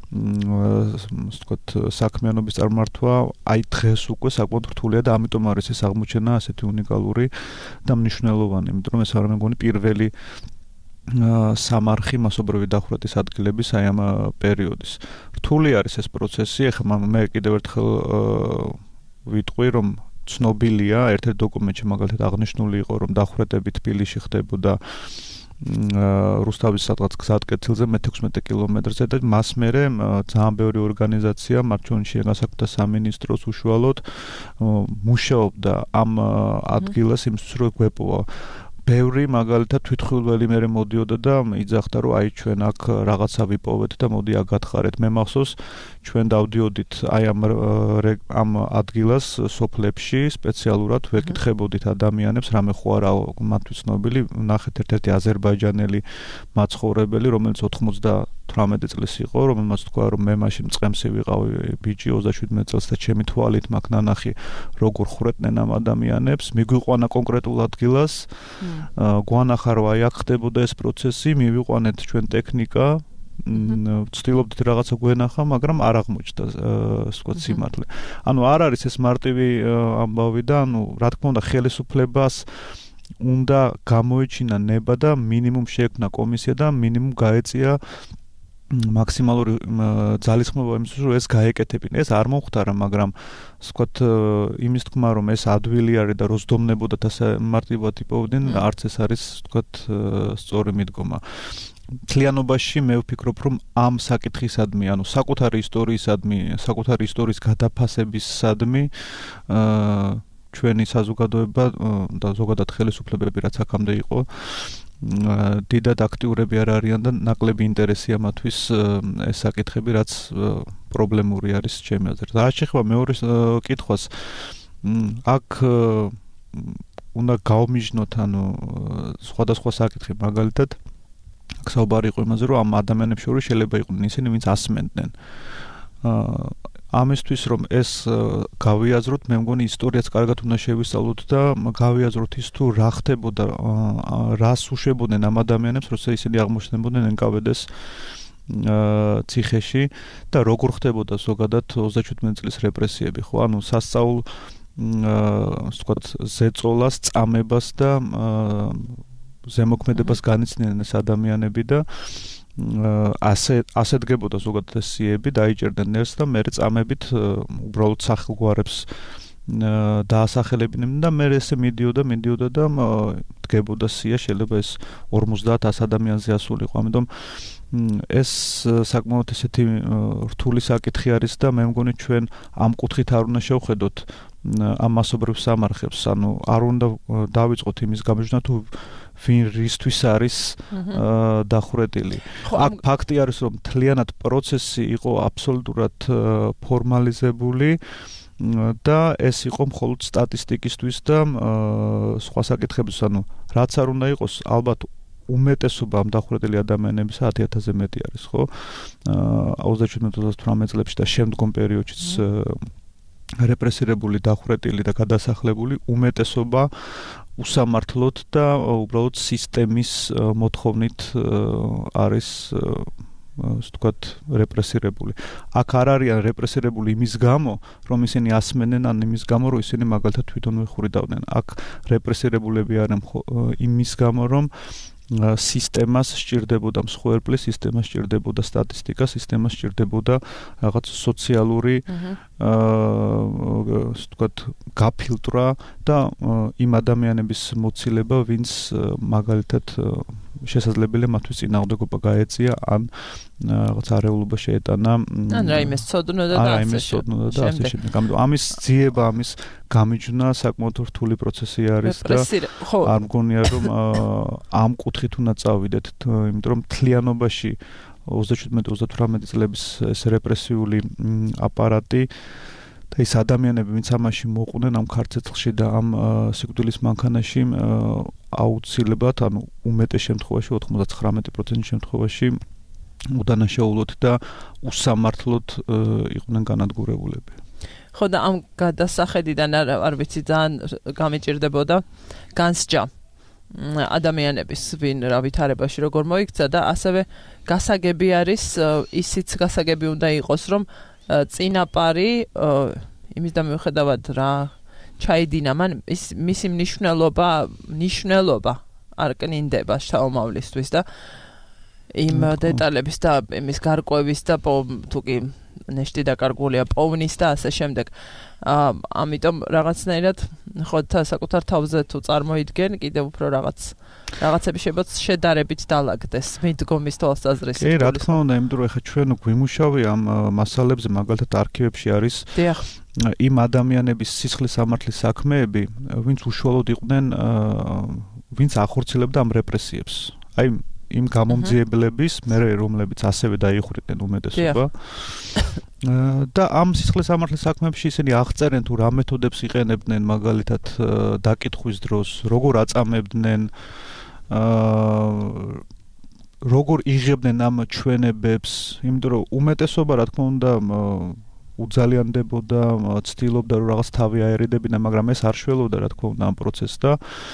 ვთქვათ საქმიანობის წარმართვა აი დღეს უკვე საკმაოდ რთულია და ამიტომ არის ეს აღმოჩენა ასეთი უნიკალური და მნიშვნელოვანი, იმიტომ რომ ეს არ მეგონი პირველი სამარხი მასობრივი დახვრეტის ადგილების აი ამ პერიოდის. რთული არის ეს პროცესი, ეხლა მე კიდევ ერთხელ ვიტყვი, რომ ცნობილია, ერთ-ერთ დოკუმენტში მაგალითად აღნიშნული იყო, რომ დახვრეტები თბილისში ხდებოდა რუსთავის სადღაც გზატკეცილზე მეთექვსმეტე კილომეტრზე და მას მერე ძალიან ბევრი ორგანიზაცია, მათ შორის შინაგანსაკუთრებთა სამინისტროს უშუალოდ მუშაობდა ამ ადგილას იმისთვის, რომ გვეპოვა. ბევრი მაგალითად თვითხილველი მერე მოდიოდა და იძახდა, რომ აი ჩვენ აქ რაღაცა ვიპოვეთ და მოდი აქ გათხარეთ. მე მახსოვს ჩვენ დავდიოდით აი ამ ამ ადგილას სოფლებში სპეციალურად ვეკითხებოდით ადამიანებს, რამე ხო არაო მათთვის ცნობილი, ნახეთ ერთ-ერთი აზერბაიჯანელი მაცხოვრებელი, რომელიც ოთხმოცდათვრამეტი წლის იყო, რომელმაც თქვა, რომ მე მაშინ მწყემსი ვიყავი ბიჭი ოცდაშვიდმეტ წელს და ჩემი თვალით მაგ ნანახი როგორ ხრეტნენ ამ ადამიანებს, მიგვიყვანა კონკრეტულ ადგილას. გვანახა რომ აი აქ ხდებოდა ეს პროცესი, მივიყვანეთ ჩვენ ტექნიკა, ვცდილობდით რაღაცა გვენახა, მაგრამ არ აღმოჩნდა ასე ვთქვათ სიმართლე. ანუ არ არის ეს მარტივი ამბავი და ანუ რა თქმა უნდა ხელისუფლებას უნდა გამოეჩინა ნება და მინიმუმ შეექმნა კომისია და მინიმუმ გაეწია მაქსიმალური ძალისხმევა იმისთვის, რომ ეს გაეკეთებინა. ეს არ მომხდარა, მაგრამ ასე ვთქვათ იმის თქმა, რომ ეს ადვილი არის და როზდომნებოდა და მარტივად იპოვდნენ, არც ეს არის ვთქვათ სწორი მიდგომა. მთლიანობაში მე ვფიქრობ, რომ ამ საკითხისადმი, ანუ საკუთარი ისტორიისადმი, საკუთარი ისტორიის გადაფასებისადმი ჩვენი საზოგადოება და ზოგადად ხელისუფლებები რაც აქამდე იყო დიდად აქტიურები არ არიან და ნაკლები ინტერესია მათთვის ეს საკითხები, რაც პრობლემური არის ჩემი აზრით. რა შეეხება მეორე კითხვას, აქ უნდა გავმიჯნოთ, ანუ სხვადასხვა საკითხი, მაგალითად აქ საუბარი იყო იმაზე, რომ ამ ადამიანებს შორის შეიძლება იყვნენ ისინი, ვინც ასმენდნენ. ამისთვის რომ ეს გავიაზროთ, მე მგონი ისტორიაც კარგად უნდა შევისწავლოთ და გავიაზროთ ის თუ რა ხდებოდა, რას უშვებოდნენ ამ ადამიანებს, როცა ისინი აღმოჩნდებოდნენ ენ კა ვე დე-ს ციხეში და როგორ ხდებოდა ზოგადად ოცდაშვიდმეტი წლის რეპრესიები, ხო? ანუ სასწაულ ასე ვთქვათ ზეწოლას, წამებას და ზემოქმედებას განიცდიან ეს ადამიანები და ასე ასე დგებოდა ზოგადად ეს სიები, დაიჭერდნენ ნერს და მე წამებით უბრალოდ სახელგვარებს დაასახელებინებდნენ და მე ესე მიდიოდა, მიდიოდა და დგებოდა სია, შეიძლება ეს ორმოცდაათ ას ადამიანზე ასულიყო. ამიტომ ეს საკმაოდ ესეთი რთული საკითხი არის და მე მგონი ჩვენ ამ კუთხით არ უნდა შევხედოთ ამ მასობრივ სამარხებს, ანუ არ უნდა დავიწყოთ იმის გამიჯნა თუ ვინ რისთვის არის დახვრეტილი. აქ ფაქტი არის, რომ მთლიანად პროცესი იყო აბსოლუტურად ფორმალიზებული და ეს იყო მხოლოდ სტატისტიკისთვის და სხვა საკითხებისთვის, ანუ რაც არ უნდა იყოს, ალბათ უმეტესობა ამ დახვრეტილი ადამიანებისა ათი ათასზე მეტი არის, ხო? ოცდაშვიდმეტ ოცდათვრამეტ წლებში და შემდგომ პერიოდშიც რეპრესირებული, დახვრეტილი და გადასახლებული უმეტესობა უსამართლოდ და უბრალოდ სისტემის მოთხოვნით არის ასე ვთქვათ რეპრესირებული. აქ არ არიან რეპრესირებული იმის გამო, რომ ისინი ასმენენ, ან იმის გამო, რომ ისინი მაგალითად თვითონვე ხურიდავდნენ. აქ რეპრესირებულები არიან იმის გამო, რომ სისტემას სჭირდებოდა მსხვერპლი, სისტემას სჭირდებოდა სტატისტიკა, სისტემას სჭირდებოდა რაღაც სოციალური აა ასე ვთქვათ გაფილტრა და იმ ადამიანების მოცილება, ვინც მაგალითად შესაძლებელია მათთვის წინააღმდეგობა გაეწია ან რაღაც არეულობა შეეტანა. ან რაიმეს ცოდნოდა და ასე შემდეგ. ამის ძიება, ამის გამიჯვნა საკმაოდ რთული პროცესი არის და არ მგონია რომ ამ კუთხით უნდა წავიდეთ, იმიტომ რომ მთლიანობაში ოცდაშვიდმეტ ოცდათვრამეტ წლების ეს რეპრესიული აპარატი და ის ადამიანები, ვინც ამაში მოყვნენ ამ ქარცეცხლში და ამ სიკვდილის მანქანაში, აუცილებლად, ანუ უმეტეს შემთხვევაში, ოთხმოცდათხრამეტი პროცენტის შემთხვევაში უდანაშაულოდ და უსამართლოდ იყვნენ განადგურებულები. ხო და ამ გადასახედიდან არ ვიცი, ძალიან გამიჭირდებოდა განსჯა ადამიანების ვინ რა ვითარებაში როგორ მოიქცა და ასევე გასაგები არის, ისიც გასაგები უნდა იყოს, რომ წინაპარი იმის და მიუხედავად რა ჩაიდინა, მან მისი მნიშვნელობა მნიშვნელობა არ კნინდება შთამომავლისთვის და იმ დეტალების და იმის გარკვევის და თუ კი ნეშტი დაკარგულია პოვნის და ასე შემდეგ. აა ამიტომ რაღაცნაირად ხო საკუთარ თავზე თუ წარმოიდგენ კიდევ უფრო რაღაც რაღაცები შეიძლება შედარებით დაალაგდეს მიდგომის თვალსაზრისით. კი, რა თქმა უნდა, იმიტომ რომ ეხლა ჩვენ გვიმუშავე ამ მასალებზე, მაგალითად არქივებში არის დიახ. იმ ადამიანების სისხლის სამართლის საქმეები, ვინც უშუალოდ იყვნენ, ვინც ახორციელებდა ამ რეპრესიებს. აი იმ გამომძიებლების, მე რომლებიც ასევე დაიხურნენ უმეტესობა. და ამ სისხლის სამართლის საქმეებში ისინი აღწერენ თუ რა მეთოდებს იყენებდნენ, მაგალითად დაკითხვის დროს, როგორ აწამებდნენ, როგორ იღებდნენ ამ ჩვენებებს, იმიტომ რომ უმეტესობა რა თქმა უნდა უძალიანდებოდა, ცდილობდა რომ რაღაც თავი აერიდებინა, მაგრამ ეს არ შველოდა რა თქმა უნდა ამ პროცესს და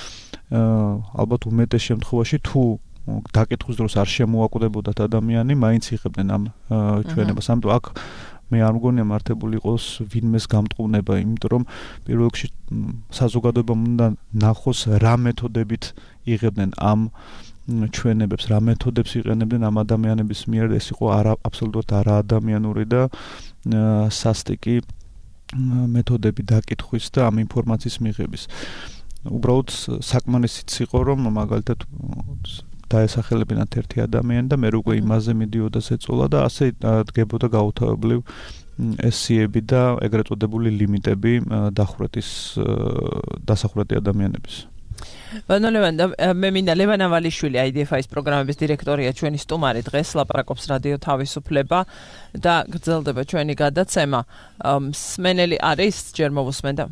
ალბათ უმეტეს შემთხვევაში თუ დაკითხვის დროს არ შემოაკვდებოდათ ადამიანი, მაინც იღებდნენ ამ ჩვენებას. ამიტომ აქ მე არ მგონია მართებული იყოს ვინმეს გამტყუნება, იმიტომ რომ პირველ რიგში საზოგადოებამ უნდა ნახოს რა მეთოდებით იღებდნენ ამ ჩვენებებს, რა მეთოდებს იყენებდნენ ამ ადამიანების მიერ, ეს იყო არა აბსოლუტურად არაადამიანური და სასტიკი მეთოდები დაკითხვის და ამ ინფორმაციის მიღების. უბრალოდ საკმარისიც იყო რომ მაგალითად დაესახელებინათ ერთი ადამიანი და მე უკვე იმაზე მიდიოდა ზეწოლა და ასე დგებოდა გაუთავებლივ ესიები და ეგრეთ წოდებული ლიმიტები დახურეთის დასახურეთი ადამიანების. ბანო ლევან, მე მინდა ლევან ავალიშვილი აი დი ეფ აის პროგრამების დირექტორია ჩვენი სტუმარი დღეს ლაპარაკობს რადიო თავისუფლება და გრძელდება ჩვენი გადაცემა. მსმენელი არის ჯერ მოვუსმენდა?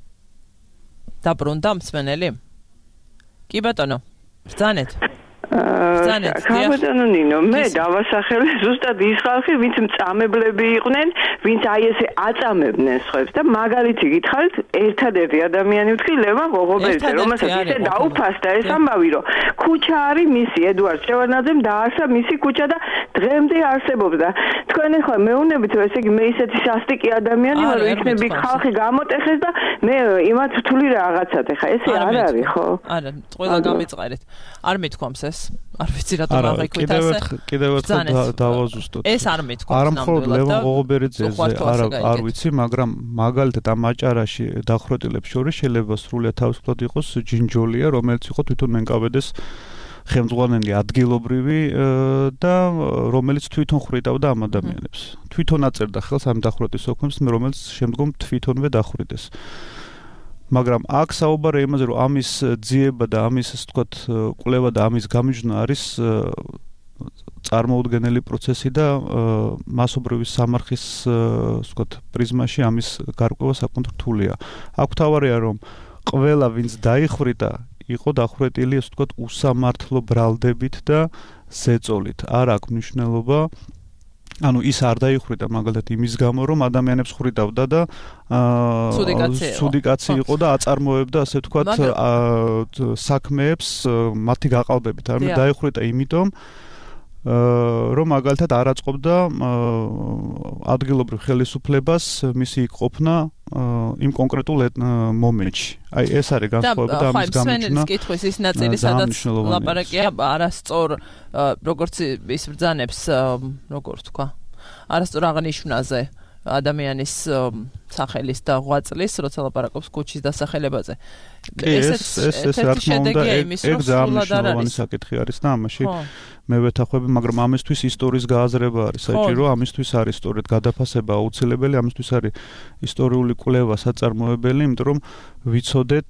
დაბრუნდა მსმენელი? კი ბატონო, ბრძანეთ. ხაბატონო ნინო, მე დავასახელე ზუსტად ის ხალხი, ვინც მწამებლები იყვნენ, ვინც აი ესე აწამებდნენ სხვებს და მაგალითი გითხარით, ერთადერთი ადამიანი ვთქვი ლევან ღოღობერიძე, რომელსაც ისე დაუფასდა ეს ამბავი, რომ ქუჩა არის მისი, ედუარდ შევარდნაძემ დაარსა მისი ქუჩა და დღემდე არსებობს და თქვენ ახლა მეუნებით, რომ ესე იგი მე ისეთი სასტიკი ადამიანი ვარ, რომ იქნები ხალხი გამოტეხეს და მე იმათ რთული რაღაცად ახლა ესე არ არის, ხო? არა, ყველა გამიწყარეთ. არ მithქვამს ეს. არ ვიცი რატომ აღიქვით ასე. კიდევ ერთხელ დავაზუსტოთ. ეს არ მithქვამს. არ მხოლოდ ლევან ღოღობერიძეზე არ არ ვიცი, მაგრამ მაგალითად ამ აჭარაში დახვრეტილებს შორის შეიძლება სრულიად თავისუფლად იყოს ჯინჯოლია, რომელიც იყო თვითონ მენკავედეს ხელმძღვანელი ადგილობრივი და რომელიც თვითონ ხრიტავდა ამ ადამიანებს. თვითონ აწერდა ხელს ამ დახვრეტის ოქმებს, რომელიც შემდგომ თვითონვე დახვრიტეს. მაგრამ აქ საუბარია იმაზე, რომ ამის ძიება და ამის ასე ვთქვათ კვლევა და ამის გამიჯვნა არის წარმოუდგენელი პროცესი და მასობრივი სამარხის ასე ვთქვათ პრიზმაში ამის გარკვევა საკმაოდ რთულია. აქ თავარია რომ ყველა ვინც დაიხრიტა იყო დახვრეტილი ასე ვთქვათ უსამართლო ბრალდებით და ზეწოლით. არ აქვს მნიშვნელობა ანუ ის არ დაიხრიტა მაგალითად იმის გამო რომ ადამიანებს ხრიტავდა და ცუდი კაცი იყო და აწარმოებდა ასე ვთქვათ საქმეებს მათი გაყალბებით. არ დაიხრიტა იმიტომ რომ მაგალითად არ აწყობდა ადგილობრივ ხელისუფლებას მისი ყოფნა იმ კონკრეტულ მომენტში. აი ეს არის განსხვავება და ამის გამიჯვნა. და კითხვის ის ნაწილი სადაც ლაპარაკია არასწორ როგორც ის ბრძანებს როგორ თქვა არასწორ აღნიშვნაზე ადამიანის სახელის და ღვაწლის, როცა ლაპარაკობს ქუჩის დასახელებაზე. ეს ეს ეს რა თქმა უნდა ეგ ძალიან საკითხი არის და ამაში მე ვეთახვები, მაგრამ ამისთვის ისტორიის გააზრება არის საჭირო, ამისთვის არის სწორედ გადაფასება აუცილებელი, ამისთვის არის ისტორიული კვლევა საწარმოებელი, იმიტომ რომ ვიცოდეთ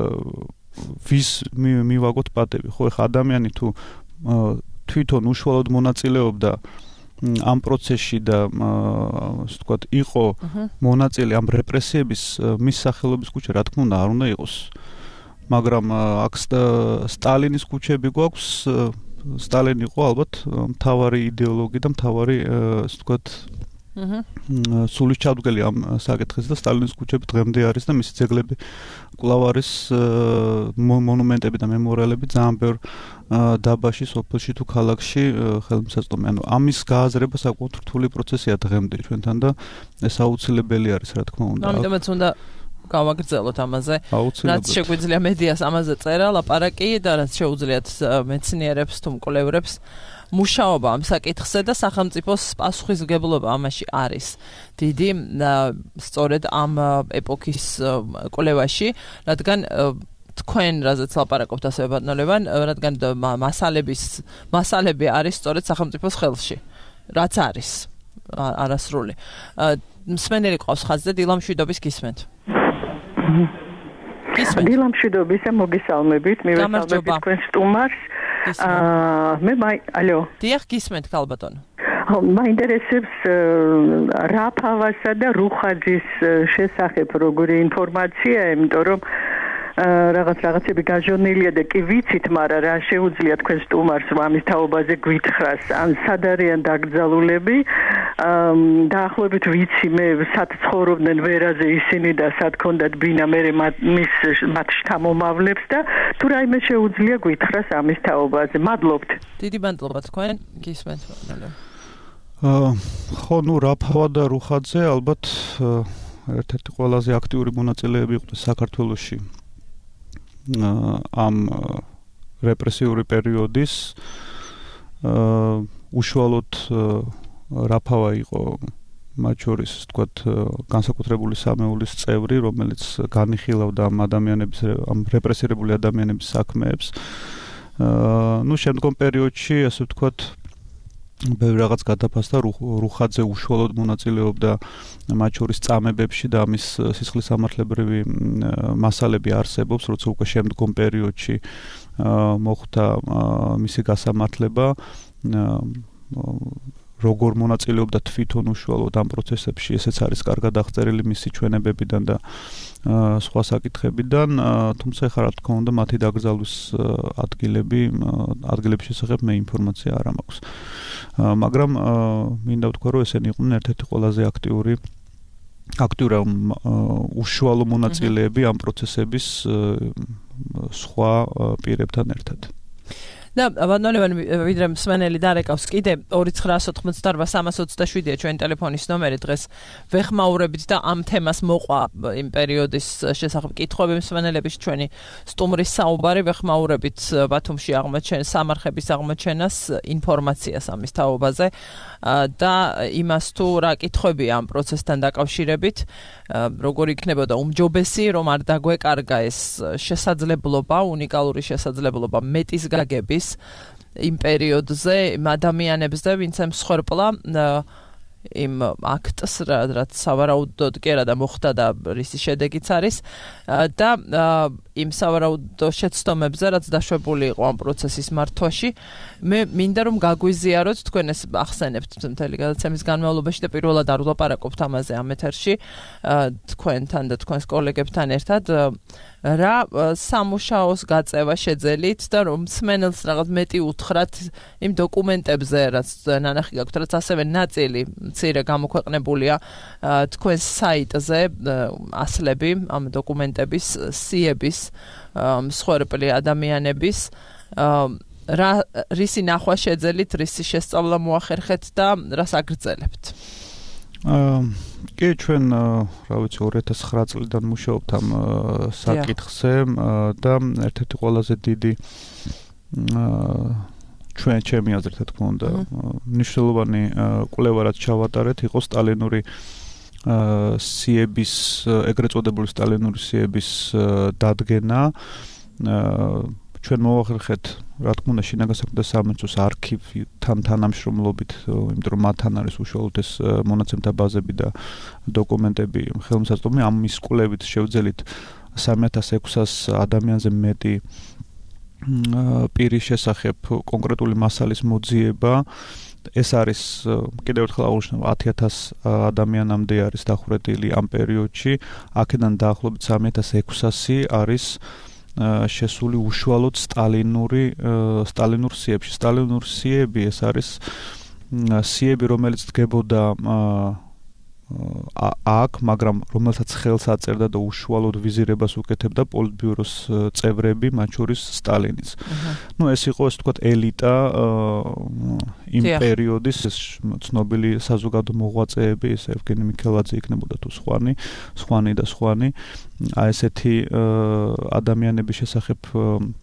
ვის მივაგოთ პატები. ხო, ეხა ადამიანი თუ თვითონ უშუალოდ მონაწილეობდა ამ პროცესში და ასე ვთქვათ იყო მონაწილე ამ რეპრესიების მის სახელობის ქუჩა რა თქმა უნდა არ უნდა იყოს. მაგრამ აქ სტალინის ქუჩები გვაქვს, სტალინი იყო ალბათ მთავარი იდეოლოგი და მთავარი ასე ვთქვათ სულის ჩამდგელი ამ საკითხის და სტალინის ქუჩები დღემდე არის და მისი ძეგლები კვლავ არის მონუმენტები და მემორიალები ძალიან ბევრ დაბაში, სოფელში თუ ქალაქში ხელმისაწვდომი. ანუ ამის გააზრება საკმაოდ რთული პროცესია დღემდე ჩვენთან და ეს აუცილებელი არის რა თქმა უნდა. ამიტომაც უნდა გავაგრძელოთ ამაზე. რაც შეგვიძლია მედიას ამაზე წერა, ლაპარაკი და რაც შეუძლიათ მეცნიერებს თუ მკვლევრებს მუშაობა ამ საკითხზე და სახელმწიფოს პასუხისმგებლობა ამაში არის დიდი სწორედ ამ ეპოქის კვლევაში, რადგან თქვენ რაზეც ლაპარაკობთ ასევე ბატონებან, რადგან მასალების მასალები არის სწორედ სახელმწიფოს ხელში, რაც არის არასრული. მსმენელი ყავს ხაზზე, დილამშვიდობის გისმენთ. დილამშვიდობისა მოგესალმებით, მივესალმებით თქვენ სტუმარს. აა მე მაი, ალო. დიახ, გისმენთ ქალბატონო. მაინტერესებს რაფავასა და რუხაძის შესახებ როგორი ინფორმაცია, იმიტომ რომ რაღაც რაღაცები გაჟონილია და კი ვიცით, მაგრამ რა შეუძლია თქვენ სტუმარს ამის თაობაზე გვითხრას, ან სად არიან დაკრძალულები, დაახლოებით ვიცი მე სად ცხოვრობდნენ ვერაზე ისინი და სად ქონდათ ბინა მე მის მათ შთამომავლებს და თუ რაიმე შეუძლია გვითხრას ამის თაობაზე. მადლობთ. დიდი მადლობა თქვენ, გისმენთ. აა ხო, ნუ რაფავა და რუხაძე ალბათ ერთ-ერთი ყველაზე აქტიური მონაწილეები იყვნენ საქართველოში ამ რეპრესიული პერიოდის. უშუალოდ რაფავა იყო მათ შორის, თქვათ, განსაკუთრებული სამეულის წევრი, რომელიც განიხილავდა ამ ადამიანების, ამ რეპრესირებული ადამიანების საქმეებს. ნუ შემდგომ პერიოდში, ასე ვთქვათ, ბევრი რაღაც გადაფასდა, რუხაძე უშუალოდ მონაწილეობდა მათ შორის წამებებში და ამის სისხლის სამართლებრივი მასალები არსებობს, როცა უკვე შემდგომ პერიოდში მოხდა მისი გასამართლება, როგორ მონაწილეობდა თვითონ უშუალოდ ამ პროცესებში, ესეც არის კარგად აღწერილი მისი ჩვენებებიდან და სხვა საკითხებიდან, თუმცა ეხლა რა თქმა უნდა მათი დაკრძალვის ადგილები, ადგილების შესახებ მე ინფორმაცია არ მაქვს. მაგრამ მინდა ვთქვა, რომ ესენი იყვნენ ერთ-ერთი ყველაზე აქტიური აქტიური უშუალო მონაწილეები ამ პროცესების სხვა პირებთან ერთად. და ბატონებან ვიდრე მსმენელი დარეკავს კიდე ორი ცხრა ოთხმოცდაოთხ სამას ოცდაშვიდია ჩვენი ტელეფონის ნომერი, დღეს ვეხმაურებით და ამ თემას მოყვა იმ პერიოდის შესახებ კითხვები მსმენელების ჩვენი სტუმრის საუბარი, ვეხმაურებით ბათუმში აღმოჩენ სამარხების აღმოჩენას ინფორმაციას ამის თაობაზე და იმას თუ რა კითხვებია ამ პროცესთან დაკავშირებით, როგორ იქნებოდა უმჯობესი, რომ არ დაგვეკარგა ეს შესაძლებლობა, უნიკალური შესაძლებლობა მეტის გაგების იმ პერიოდზე იმ ადამიანებზე, ვინც მსხვერპლა იმ აქტს, რაც სავარაუდოდ კი არა და მოხდა და რისი შედეგიც არის და იმ სავარაუდო შეცდომებზე, რაც დაშვებული იყო ამ პროცესის მართვაში. მე მინდა რომ გაგვიზიაროთ, თქვენ ეს ახსენებთ მთელი გადაცემის განმავლობაში და პირველად არ ვლაპარაკობთ ამაზე ამ ეთერში თქვენთან და თქვენს კოლეგებთან ერთად. რა სამუშაოს გაწევა შეძელით და რომ მსმენელს რაღაც მეტი უთხრათ იმ დოკუმენტებზე, რაც ნანახი გაქვთ, რაც ასევე ნაწილი მცირე გამოქვეყნებულია თქვენს საიტზე, ასლები ამ დოკუმენტების, სიების, მსხვერპლი ადამიანების, რა რისი ნახვა შეძელით, რისი შესწავლა მოახერხეთ და რას აგრძელებთ? აა კი, ჩვენ რა ვიცი ორი ათას ცხრა წლიდან მუშაობთ ამ საკითხზე და ერთ-ერთი ყველაზე დიდი ჩვენ ჩემი აზრით, რა თქმა უნდა, მნიშვნელოვანი კვლევა რაც ჩავატარეთ, იყო სტალინური სიების, ეგრეთ წოდებული სტალინური სიების დადგენა. ჩვენ მოვახერხეთ, რა თქმა უნდა, შინაგან საქმეთა სამინისტროს არქივთან თანამშრომლობით, იმიტომ რომ მათთან არის უშუალოდ ეს მონაცემთა ბაზები და დოკუმენტები ხელმისაწვდომი, ამის კვლევით შევძელით სამი ათას ექვსას ადამიანზე მეტი პირის შესახებ კონკრეტული მასალის მოძიება. ეს არის კიდევ ერთხელ აღნიშნავ, ათი ათას ადამიანამდე არის დახვრეტილი ამ პერიოდში, აქედან დაახლოებით სამი ათას ექვსასი არის შესული უშუალოდ სტალინური სტალინურ სიებში. სტალინურ სიები ეს არის სიები, რომელიც დგებოდა აქ, მაგრამ რომელსაც ხელს აწერდა და უშუალოდ ვიზირებას უკეთებდა პოლიტბიუროს წევრები, მათ შორის სტალინიც. ნუ ეს იყო, ასე ვთქვათ, ელიტა იმ პერიოდის, ეს ცნობილი საზოგადო მოღვაწეები, ეს ევგენი მიქელაძე იქნებოდა თუ სხვანი, სხვანი და სხვანი. აი ესეთი ადამიანების შესახებ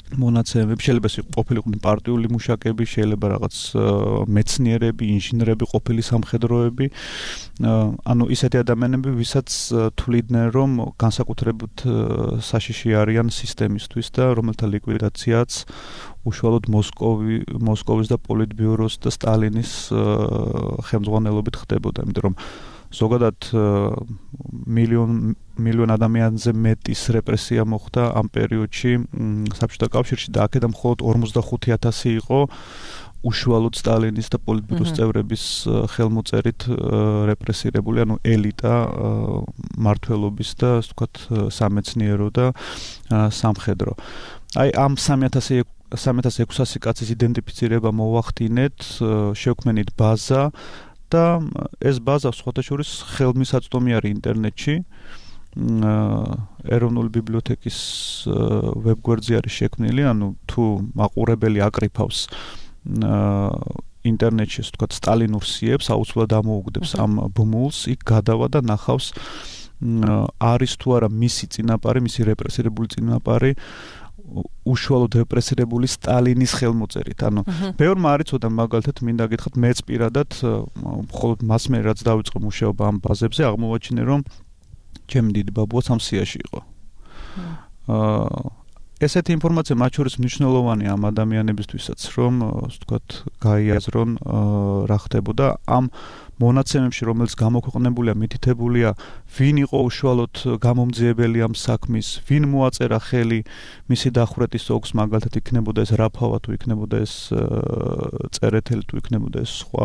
მონაცემები შეიძლება ყოფილიყვნენ პარტიული მუშაკები, შეიძლება რაღაც მეცნიერები, ინჟინრები, ყოფილი სამხედროები, ანუ ისეთი ადამიანები, ვისაც თვლიდნენ, რომ განსაკუთრებით საშიში არიან სისტემისთვის და რომელთა ლიკვიდაციაც უშუალოდ მოსკოვი, მოსკოვის და პოლიტბიუროს და სტალინის ხელმძღვანელობით ხდებოდა, იმიტომ რომ ზოგადად მილიონ მილიონ ადამიანზე მეტის რეპრესია მოხდა ამ პერიოდში საბჭოთა კავშირში და აქედან მხოლოდ ორმოცდახუთი ათასი იყო უშუალოდ სტალინის და პოლიტბიუროს წევრების ხელმოწერით რეპრესირებული, ანუ ელიტა მმართველობის და ასე ვთქვათ სამეცნიერო და სამხედრო. აი ამ სამი ათას ექვსასი კაცის იდენტიფიცირება მოვახდინეთ, შევქმნით ბაზა და ეს ბაზა სხვათა შორის ხელმისაწვდომი არის ინტერნეტში. ეროვნული ბიბლიოთეკის ვებგვერდზე არის შექმნილი, ანუ თუ მაყურებელი აკრიფავს ინტერნეტში, ასე ვთქვათ, სტალინურ სიებს, აუცილებლად ამოუგდებს ამ ბმულს, იქ გადავა და ნახავს არის თუ არა მისი წინაპარი, მისი რეპრესირებული წინაპარი უშუალოდ რეპრესირებული სტალინის ხელმოწერით. ანუ ბევრმა არ იცოდა, მაგალითად, მინდა გითხრათ, მეც პირადად მხოლოდ მას მე რაც დავიწყო მუშაობა ამ ბაზებზე, აღმოვაჩინე, რომ ჩემი დიდი ბაბუა სამ სიაში იყო. აა ესეთი ინფორმაცია მათ შორის მნიშვნელოვანია ამ ადამიანებისთვისაც, რომ ასე ვთქვათ, გაიაზრონ რა ხდებოდა ამ მონაცემებში, რომელიც გამოქვეყნებულია, მითითებულია, ვინ იყო უშუალოდ გამომძიებელი ამ საქმის, ვინ მოაწერა ხელი მისი დახვრეტის ოგს, მაგალითად იქნებოდა ეს რაფავა, თუ იქნებოდა ეს წერეთელი, თუ იქნებოდა ეს სხვა.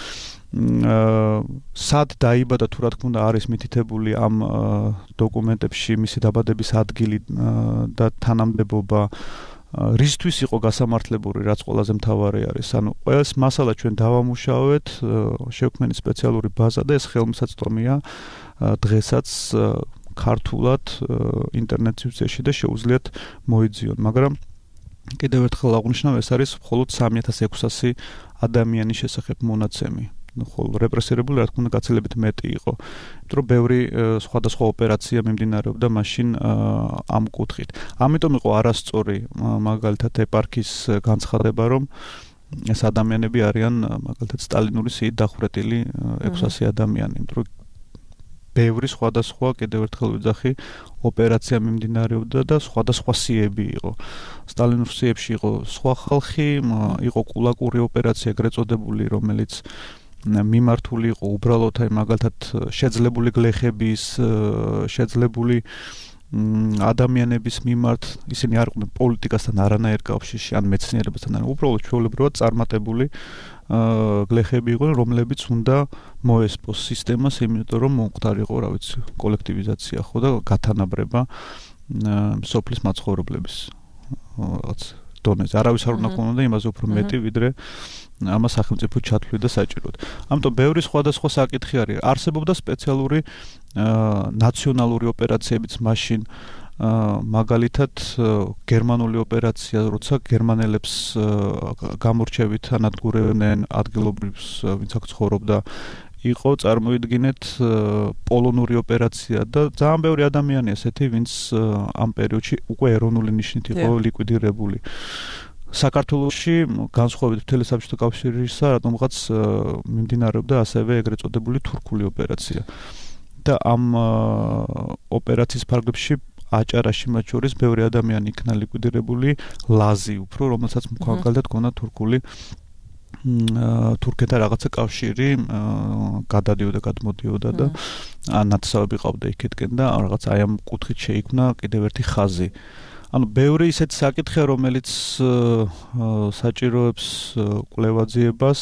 სად დაიბადა, თუ რა თქმა უნდა არის მითითებული ამ დოკუმენტებში მისი დაბადების ადგილი და თანამდებობა, რისთვის იყო გასამართლებული, რაც ყველაზე მთავარი არის. ანუ ყველს მასალა ჩვენ დავამუშავეთ, შევქმნით სპეციალური ბაზა და ეს ხელმისაწვდომია დღესაც ქართულად ინტერნეტ სივრცეში და შეუძლიათ მოიძიონ, მაგრამ კიდევ ერთხელ აღვნიშნავ, ეს არის მხოლოდ სამი ათას ექვსასი ადამიანის შესახებ მონაცემი. ხოლო რეპრესირებული, რა თქმა უნდა, გაცილებით მეტი იყო. იმიტომ რომ ბევრი სხვადასხვა ოპერაცია მიმდინარეობდა მაშინ ამ კუთხით. ამიტომ იყო არასწორი მაგალითად ეპარქიის განცხადება, რომ ეს ადამიანები არიან მაგალითად სტალინური სიით დახვრეტილი ექვსასი ადამიანი, იმიტომ რომ ბევრი სხვადასხვა, კიდევ ერთხელ ვიძახი, ოპერაცია მიმდინარეობდა და სხვადასხვა სიები იყო. სტალინურ სიებში იყო სხვა ხალხი, იყო კულაკური ოპერაცია ეგრეთ წოდებული, რომელიც მიმართული იყო უბრალოდ აი მაგალითად შეძლებული გლეხების, შეძლებული ადამიანების მიმართ, ისინი არ იყვნენ პოლიტიკასთან არანაირ კავშირში, ან მეცნიერებასთან, ან უბრალოდ ჩვეულებრივად წარმატებული გლეხები იყვნენ, რომლებიც უნდა მოესპოს სისტემას, იმიტომ რომ მომხდარიყო, რა ვიცი, კოლექტივიზაცია ხო და გათანაბრება სოფლის მაცხოვრებლების რაღაც დონეზე. არავის არ უნდა ქონოდა იმაზე უფრო მეტი, ვიდრე ამას სახელმწიფო ჩათვლიდა საჭიროდ. ამიტომ ბევრი სხვადასხვა საკითხი არის. არსებობდა სპეციალური ნაციონალური ოპერაციებიც მაშინ, მაგალითად გერმანული ოპერაცია, როცა გერმანელებს გამორჩევით ანადგურებდნენ ადგილობრივს, ვინც აქ ცხოვრობდა, იყო წარმოიდგინეთ პოლონური ოპერაცია და ძალიან ბევრი ადამიანი ასეთი, ვინც ამ პერიოდში უკვე ეროვნული ნიშნით იყო ლიკვიდირებული. საქართველოში განსხვავებით მთელი საბჭოთა კავშირისა, რატომღაც მიმდინარეობდა ასევე ეგრეთ წოდებული თურქული ოპერაცია. და ამ ოპერაციის ფარგლებში აჭარაში მათ შორის ბევრი ადამიანი იქნა ლიკვიდირებული, ლაზი უფრო, რომელსაც მაგალითად ქონდა თურქული თურქეთთან რაღაცა კავშირი, გადადიოდა, გადმოდიოდა და ნათესავები ყავდა იქეთკენ და რაღაც აი ამ კუთხით შეიქმნა კიდევ ერთი ხაზი. ანუ ბევრი ისეთი საკითხია, რომელიც საჭიროებს კვლევაძიებას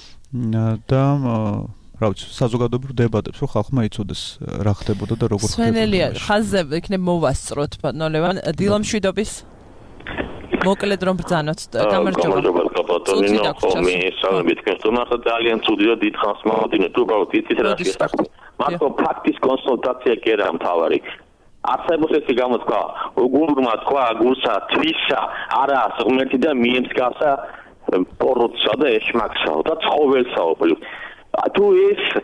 და რა ვიცი, საზოგადოებრივ დებატებს, რომ ხალხმა იცოდეს რა ხდებოდა და როგორ ხდებოდა. სვენელია, ხაზზე იქნებ მოვასწროთ, ბატონო ლევან, დილამ შვიდობის. მოკლედ რომ ბრძანოთ, გამარჯობა. ბატონო, ხომი სამები თქვენ თუმცა ძალიან ცუდი და დიდ ხანს მოვადინეთ, უბრალოდ იცით რა შეეხება. მარტო ფაქტის კონსულტაცია კი არა მთავარი. არსებობს ესე გამოთქვა, უგურმა თქვა, გულსა, თვისა, არა, ღმერთი და მიემსგავსა პოროტსა და ეშმაკსა და ცხოველსაო. თუ ეს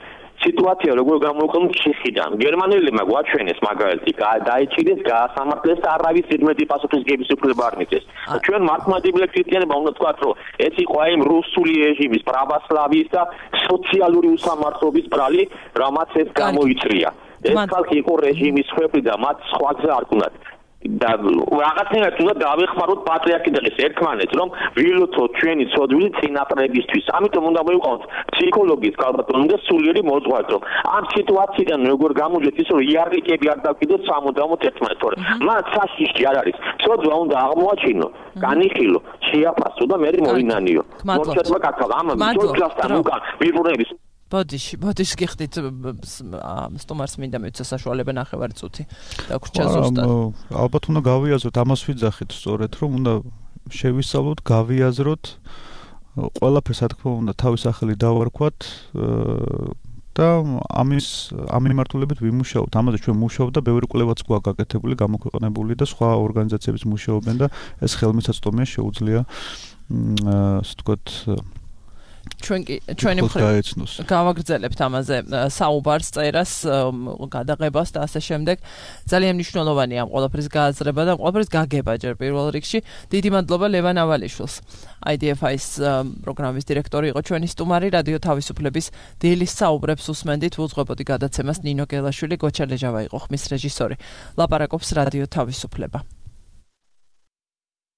სიტუაცია როგორ გამოიყენოთ ჩეხიდან. გერმანელებმა გვაჩვენეს მაგალითი, დაიჭირეს, გაასამართლეს და არავის ზედმეტი პასუხისმგებლობის უფლება არ მიწეს. ჩვენ მართლმადიდებლე ქრისტიანებმა უნდა ვთქვათ, რომ ეს იყო აი იმ რუსული რეჟიმის, პრავოსლავიის და სოციალური უსამართლობის ბრალი, რამაც ეს გამოიწრია. ეს ხალხი იყო რეჟიმის ხეფი და მათ სხვა გზა არ ქონდათ. და რაღაცნაირად უნდა დავეხმაროთ პატრიარქის ერთმანეთს, რომ ვილოცოთ ჩვენი ცოდვილი წინაპრებისთვის. ამიტომ უნდა მოვიყავოთ ფსიქოლოგის კალბატონი და სულიერი მოძღვარი, რომ ამ სიტუაციიდან როგორ გამოვიდეთ ის, რომ იარლიკები არ დავკიდოთ სამუდამოდ ერთმანეთს, თორე მათ საშიში არ არის. ცოდვა უნდა აღმოაჩინო, განიხილო, შეაფასო და მე მოვინანიო. მოგწესმა კაცო, ამ ცოდვასთან უკან ვიბრუნების ბოდიში, ბოდიში გიხდით სტუმარს მინდა მეცა საშუალება ნახევარი წუთი დაგვრჩა ზუსტად. ალბათ უნდა გავიაზროთ, ამას ვიძახით სწორედ, რომ უნდა შევისწავლოთ, გავიაზროთ ყველაფერს, რა თქმა უნდა, თავის სახელი დავარქვათ და ამის ამ მიმართულებით ვიმუშაოთ. ამაზე ჩვენ მუშაობთ და ბევრი კვლევაც გვაქვს გაკეთებული, გამოქვეყნებული და სხვა ორგანიზაციებიც მუშაობენ და ეს ხელმისაწვდომია შეუძლია ასე ვთქვათ ჩვენ კი ჩვენი მხრივ გავაგრძელებთ ამაზე საუბარს, წერას, გადაღებას და ასე შემდეგ. ძალიან მნიშვნელოვანია ამ ყველაფრის გააზრება და ყველაფრის გაგება ჯერ პირველ რიგში. დიდი მადლობა ლევან ავალიშვილს. I D F I-ის პროგრამის დირექტორი იყო ჩვენი სტუმარი. რადიო თავისუფლების დილის საუბრებს უსმენდით. უძღვებოდი გადაცემას ნინო გელაშვილი, გოჩა ლეჟავა იყო ხმის რეჟისორი. ლაპარაკობს რადიო თავისუფლება.